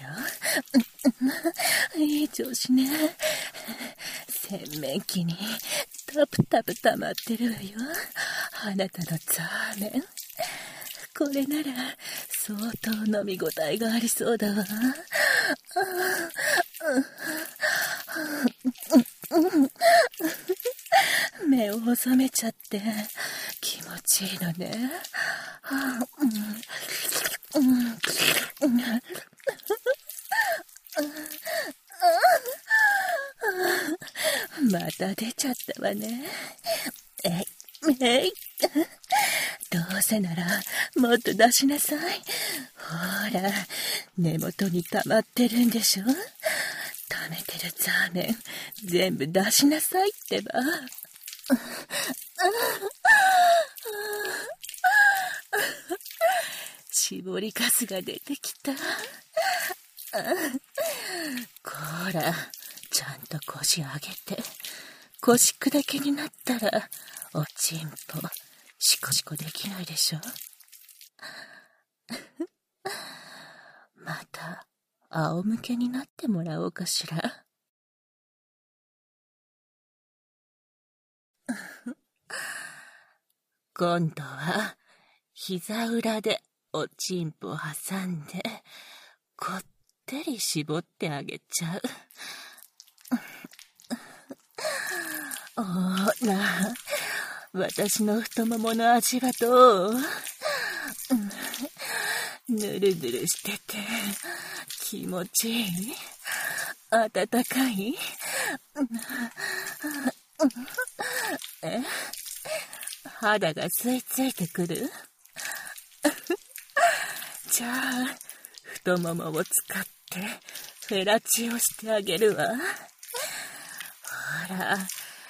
[SPEAKER 2] いい調子ね。洗面器にタプタプ溜まってるわよ。あなたのザーメン。これなら相当飲み応えがありそうだわ。目を細めちゃって気持ちいいのね。また出ちゃったわね。えい、えい。どうせならもっと出しなさい。ほら、根元に溜まってるんでしょ。溜めてるザーメン全部出しなさいってば。絞りかすが出てきた。こら、ちゃんと腰上げて。腰砕けになったらおちんぽシコシコできないでしょ。また仰向けになってもらおうかしら。今度は膝裏でおちんぽ挟んでこってり絞ってあげちゃう。ほら、私の太ももの味はどう？ぬるぬるしてて気持ちいい？暖かい？え？肌が吸い付いてくる？じゃあ太ももを使ってフェラチオしてあげるわ。ほら、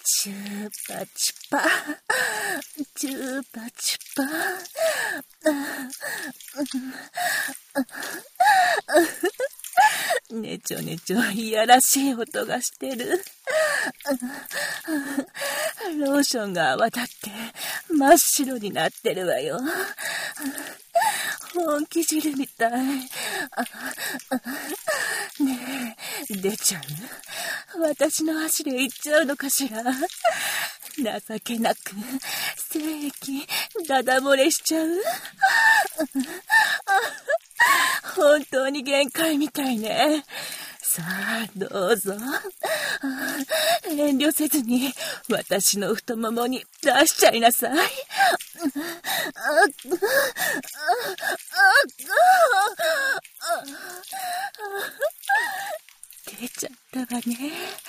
[SPEAKER 2] チューパチパ、チューパチパ。ねちょねちょいやらしい音がしてる。ローションが泡立って真っ白になってるわよ。本気汁みたい。ねえ、出ちゃう？私の足で行っちゃうのかしら？情けなく精液ダダ漏れしちゃう？本当に限界みたいね。さあどうぞ。遠慮せずに私の太ももに出しちゃいなさい。出ちゃったわね。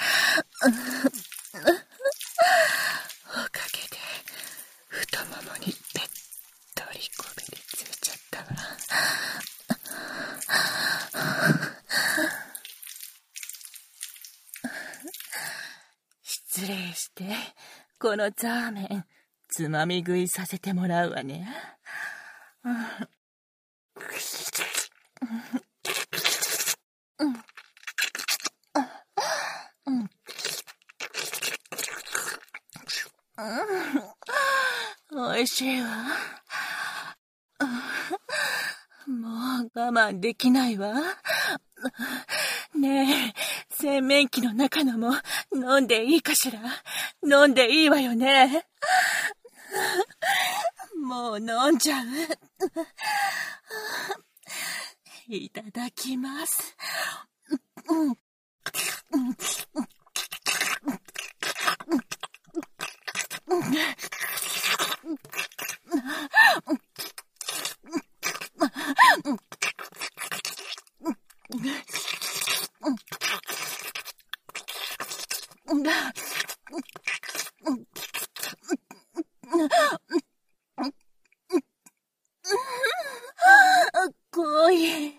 [SPEAKER 2] おかげで太ももにべっとりこびりついちゃったわ。失礼して、このザーメン、つまみ食いさせてもらうわね。おいしいわ。もう我慢できないわ。ねえ、洗面器の中のも飲んでいいかしら？飲んでいいわよね。もう飲んじゃう。いただきます。濃い。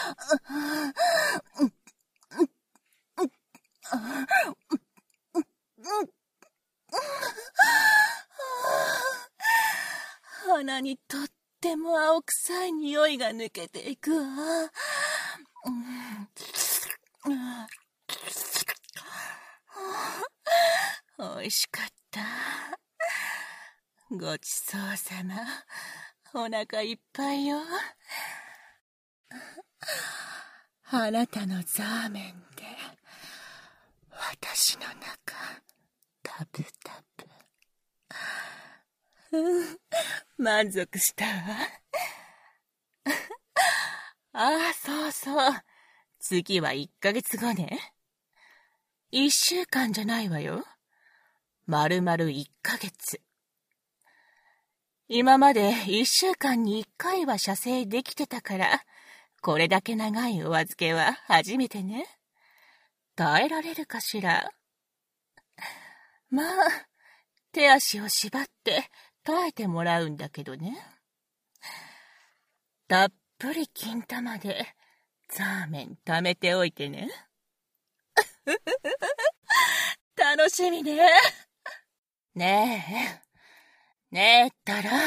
[SPEAKER 2] 鼻にとっても青臭い匂いが抜けていくわ。おいしかった。ごちそうさま。お腹いっぱいよ。あなたのザーメンで私の中タブタブ。うん、満足したわ。ああ、そうそう。次はいっかげつごね。いっしゅうかんじゃないわよ。まるまるいっかげつ。今までいっしゅうかんにいっかいは射精できてたから、これだけ長いお預けは初めてね。耐えられるかしら。まあ、手足を縛って耐えてもらうんだけどね。たっぷり金玉でザーメン貯めておいてね。楽しみね。ねえ、ねえったら。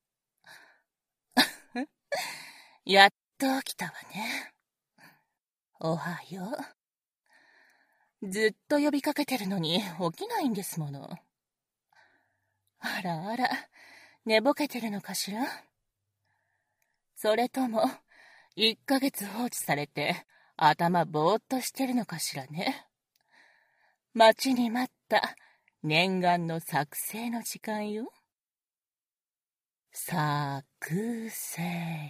[SPEAKER 2] やっと起きたわね。おはよう。ずっと呼びかけてるのに起きないんですもの。あらあら、寝ぼけてるのかしら？それとも、いっかげつ放置されて頭ぼーっとしてるのかしらね。待ちに待った念願の作成の時間よ。作成。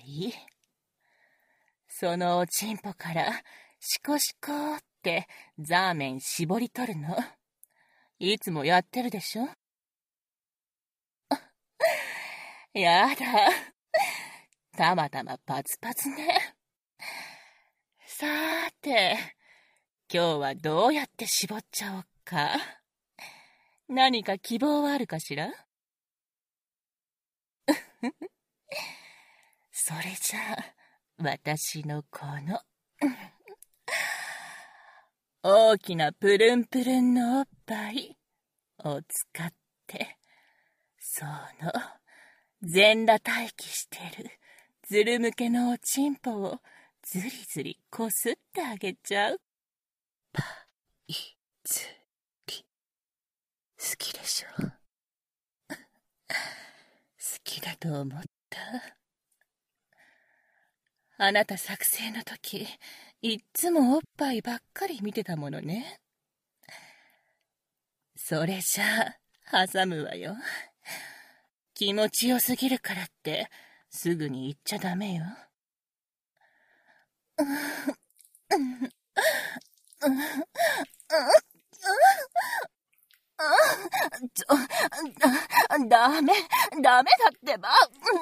[SPEAKER 2] そのおちんぽからシコシコってザーメン絞り取るの。いつもやってるでしょ？やだ。たまたまパツパツね。さーて、今日はどうやって絞っちゃおうか。何か希望はあるかしら？それじゃあ、私のこの、大きなプルンプルンのおっぱい、
[SPEAKER 1] を使って、その、全裸待機してる、ずるむけのおちんぽを、ずりずりこすってあげちゃう。
[SPEAKER 2] パイズリ。好きでしょ。好きだと思った。
[SPEAKER 1] あなた作成の時、いっつもおっぱいばっかり見てたものね。それじゃあ、挟むわよ。気持ちよすぎるからって、すぐに言っちゃダメよ。ちょ、ダメ、ダメだってば。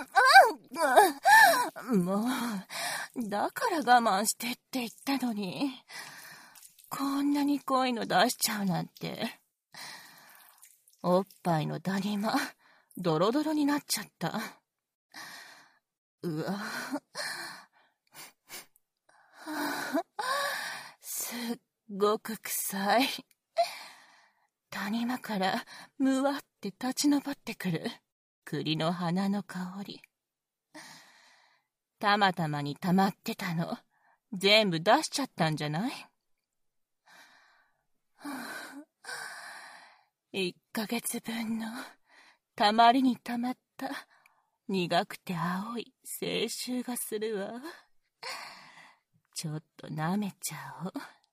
[SPEAKER 1] もう、だから我慢してって言ったのに、こんなに濃いの出しちゃうなんて。おっぱいのダニマ、ドロドロになっちゃった。うわ。すっごく臭い。谷間からむわって立ち上ってくる栗の花の香り。たまたまに溜まってたの全部出しちゃったんじゃない？いっかげつぶんのたまりにたまった苦くて青い青春がするわ。ちょっと舐めちゃおう。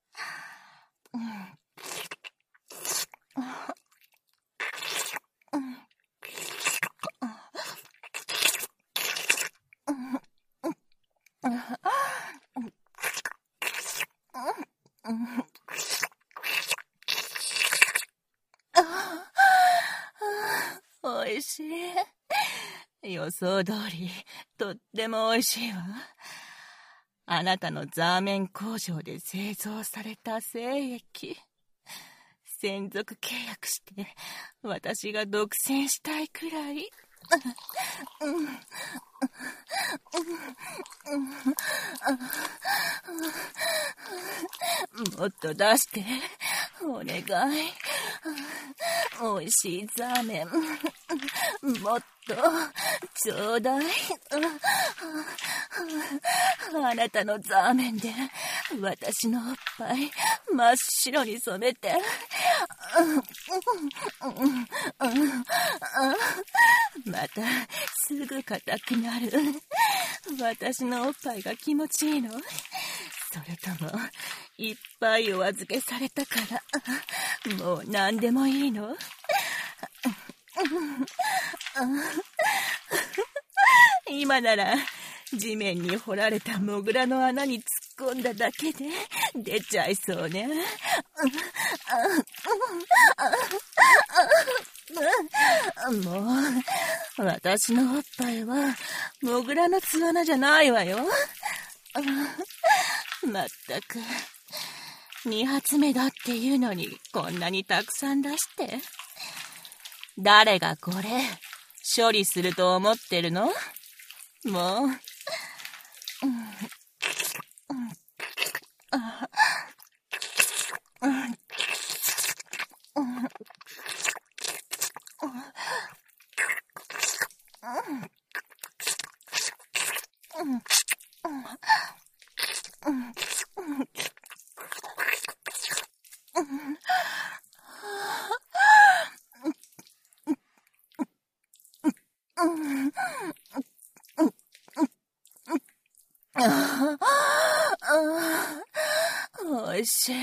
[SPEAKER 1] おいしい。予想通り、とってもおいしいわ。あなたのザーメン工場で製造された精液。専属契約して、私が独占したいくらい。もっと出して、お願い。おいしいザーメン。もっと、ちょうだい。あなたのザーメンで、私のおっぱい、真っ白に染めて。また、すぐ硬くなる。私のおっぱいが気持ちいいの？それとも、いっぱいお預けされたから、もう何でもいいの？今なら、地面に掘られたモグラの穴に突っ込んだだけで出ちゃいそうね。もう、私のおっぱいは、モグラの巣穴じゃないわよ。まったく、二発目だっていうのに、こんなにたくさん出して。誰がこれ、処理すると思ってるの？もう、おいしい。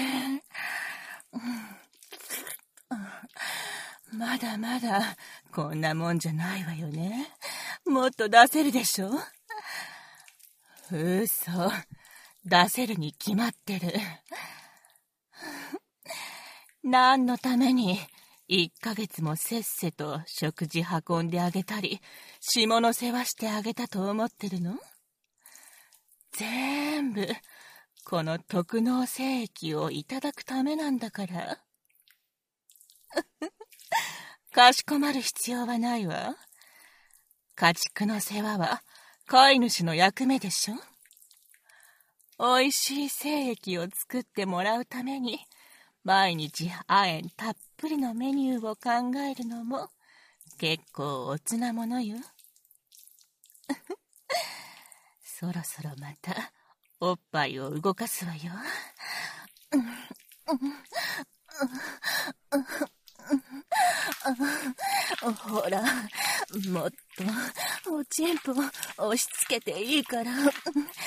[SPEAKER 1] まだまだこんなもんじゃないわよね。もっと出せるでしょ？嘘、出せるに決まってる。何のためにいっかげつもせっせと食事運んであげたり、下の世話してあげたと思ってるの？全部、この特納精液をいただくためなんだから。かしこまる必要はないわ。家畜の世話は飼い主の役目でしょ。おいしい精液を作ってもらうために、 毎日亜鉛たっぷりのメニューを考えるのも結構おつなものよ。そろそろまたおっぱいを動かすわよ。ほら、もっとおちんぽ押し付けていいから、たくさん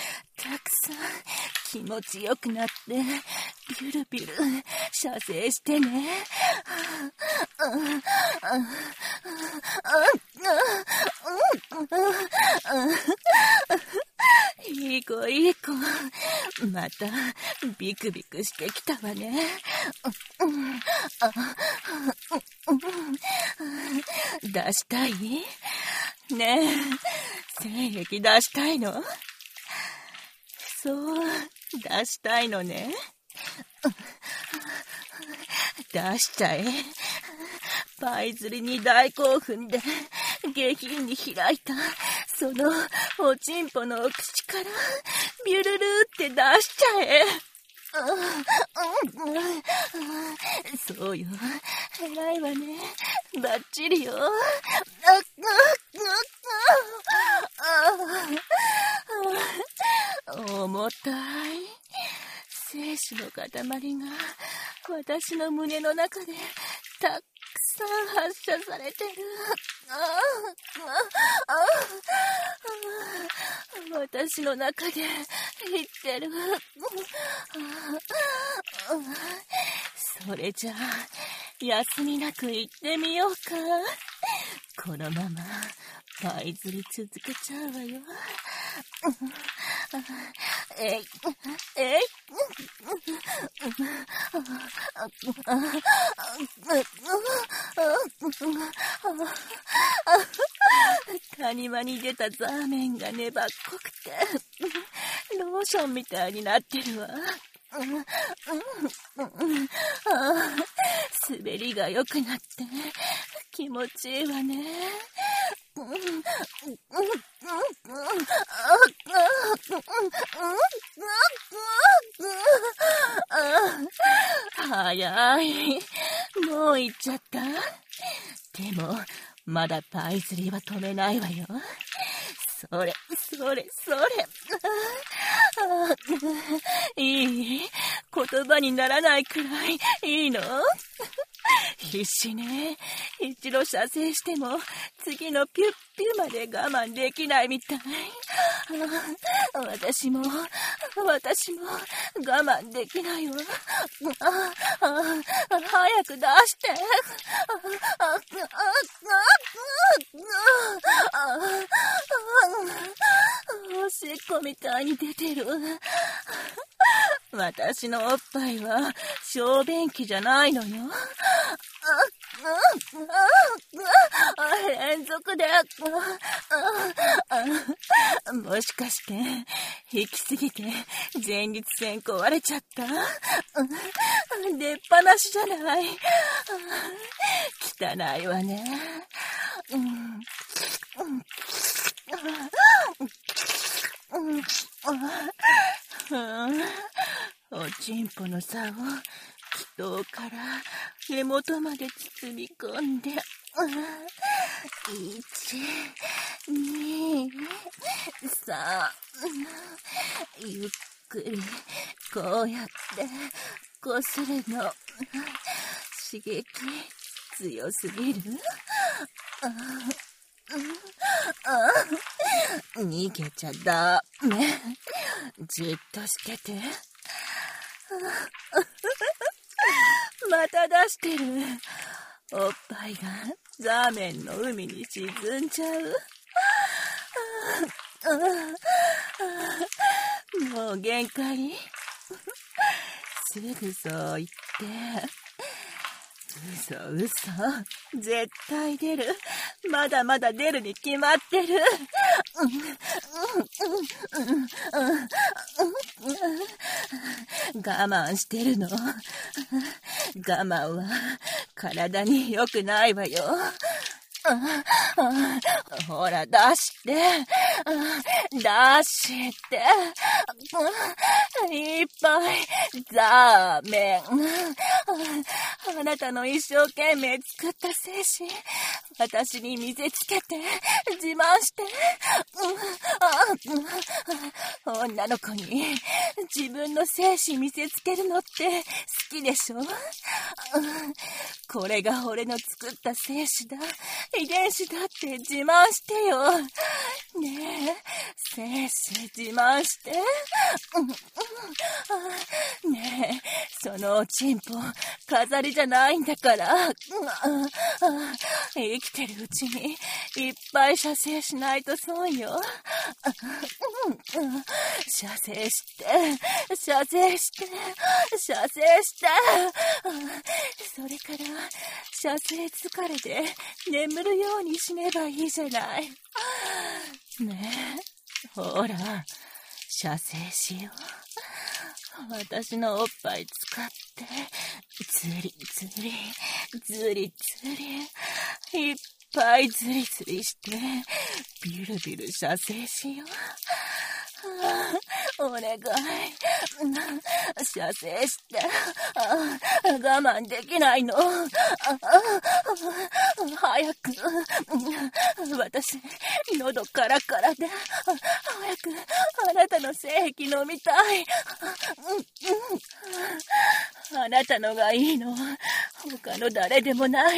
[SPEAKER 1] 気持ちよくなってビュルビュル射精してね。いい子いい子、またビクビクしてきたわね。出したい？ねえ、精液出したいの？そう、出したいのね。出しちゃえ。パイ釣りに大興奮で下品に開いたそのおちんぽの口からビュルルって出しちゃえ。そうよ、偉いわね。バッチリよ。重たい精子の塊が私の胸の中でたくさん発射されてる。私の中で言ってる。それじゃあ休みなく行ってみようか。このままパイ釣り続けちゃうわよ。えいえい谷間に出たザーメンが粘っこくてローションみたいになってるわ。滑りが良くなって気持ちいいわね。早い。もう行っちゃった。でもまだパイ釣りは止めないわよ。それそれそれ。いい？言葉にならないくらいいいの？必死ね。一度射精しても次のピュッピュまで我慢できないみたい。私も私も我慢できないわ。早く出して。おしっこみたいに出てる。私のおっぱいは小便器じゃないのよ。連続で。もしかして引きすぎて前立腺壊れちゃった？出っ放しじゃない。汚いわね。おちんぽの差を気筒から根元まで包み込んで、いち、に、さん、ゆっくりこうやってこするの。刺激強すぎる？逃げちゃダメ。じっとしてて。また出してる。おっぱいがザーメンの海に沈んじゃう。もう限界。すぐそう言って。嘘嘘。絶対出る。まだまだ出るに決まってる。我慢してるの。我慢は体に良くないわよ。ほら出して。 出して、いっぱい、ザーメン。あなたの一生懸命作った精子、私に見せつけて、自慢して。女の子に自分の精子見せつけるのって好きでしょ？これが俺の作った精子だ、遺伝子だって自慢してよ。ねえ、精子自慢して。ねえ、そのおちんぽ飾りじゃないんだから。生きてるうちにいっぱい射精しないと損よ。射精して射精して射精して、それから射精疲れで眠るように死ねばいいじゃない。ねえ、ほら、射精しよう。私のおっぱい使って、ずりずり、ずりずり、いっぱいずりずりして、ビュルビュル射精しよう。お願い、射精して。我慢できないの。早く、私、喉カラカラで、早くあなたの精液飲みたい。あなたのがいいの。他の誰でもない。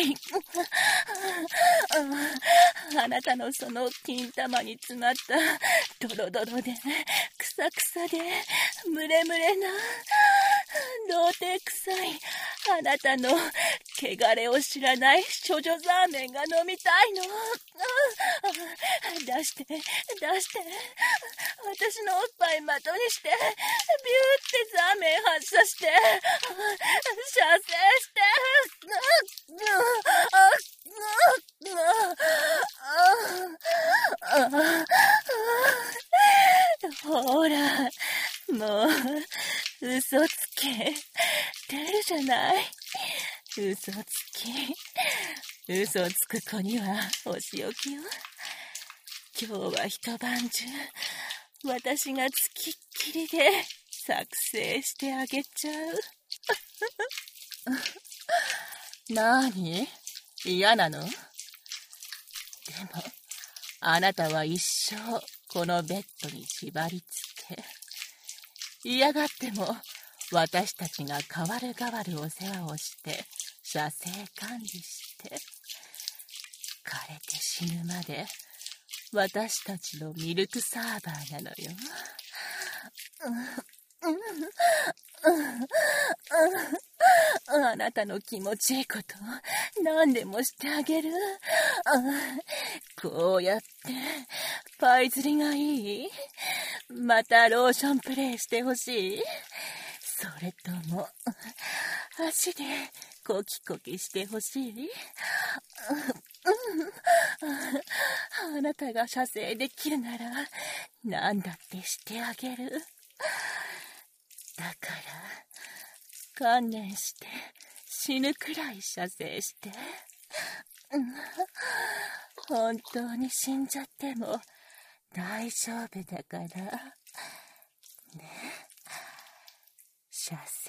[SPEAKER 1] あなたのその金玉に詰まったドロドロでクサクサでムレムレな童貞臭いあなたの汚れを知らない処女ザーメンが飲みたいの。出して出して私のおっぱい的にして、ビューってザーメン発射して射精してほら、もう嘘つけ。出るじゃない。嘘つき。嘘つく子にはお仕置きよ。今日は一晩中私がつきっきりで作成してあげちゃう。なに？嫌なの？でもあなたは一生このベッドに縛り付け、嫌がっても私たちが代わる代わるお世話をして射精管理して枯れて死ぬまで私たちのミルクサーバーなのよ。あなたの気持ちいいこと何でもしてあげる。こうやってパイ釣りがいい？またローションプレイしてほしい？それとも足でコキコキしてほしい？あなたが射精できるなら何だってしてあげる。だから観念して死ぬくらい射精して。本当に死んじゃっても大丈夫だからね。射精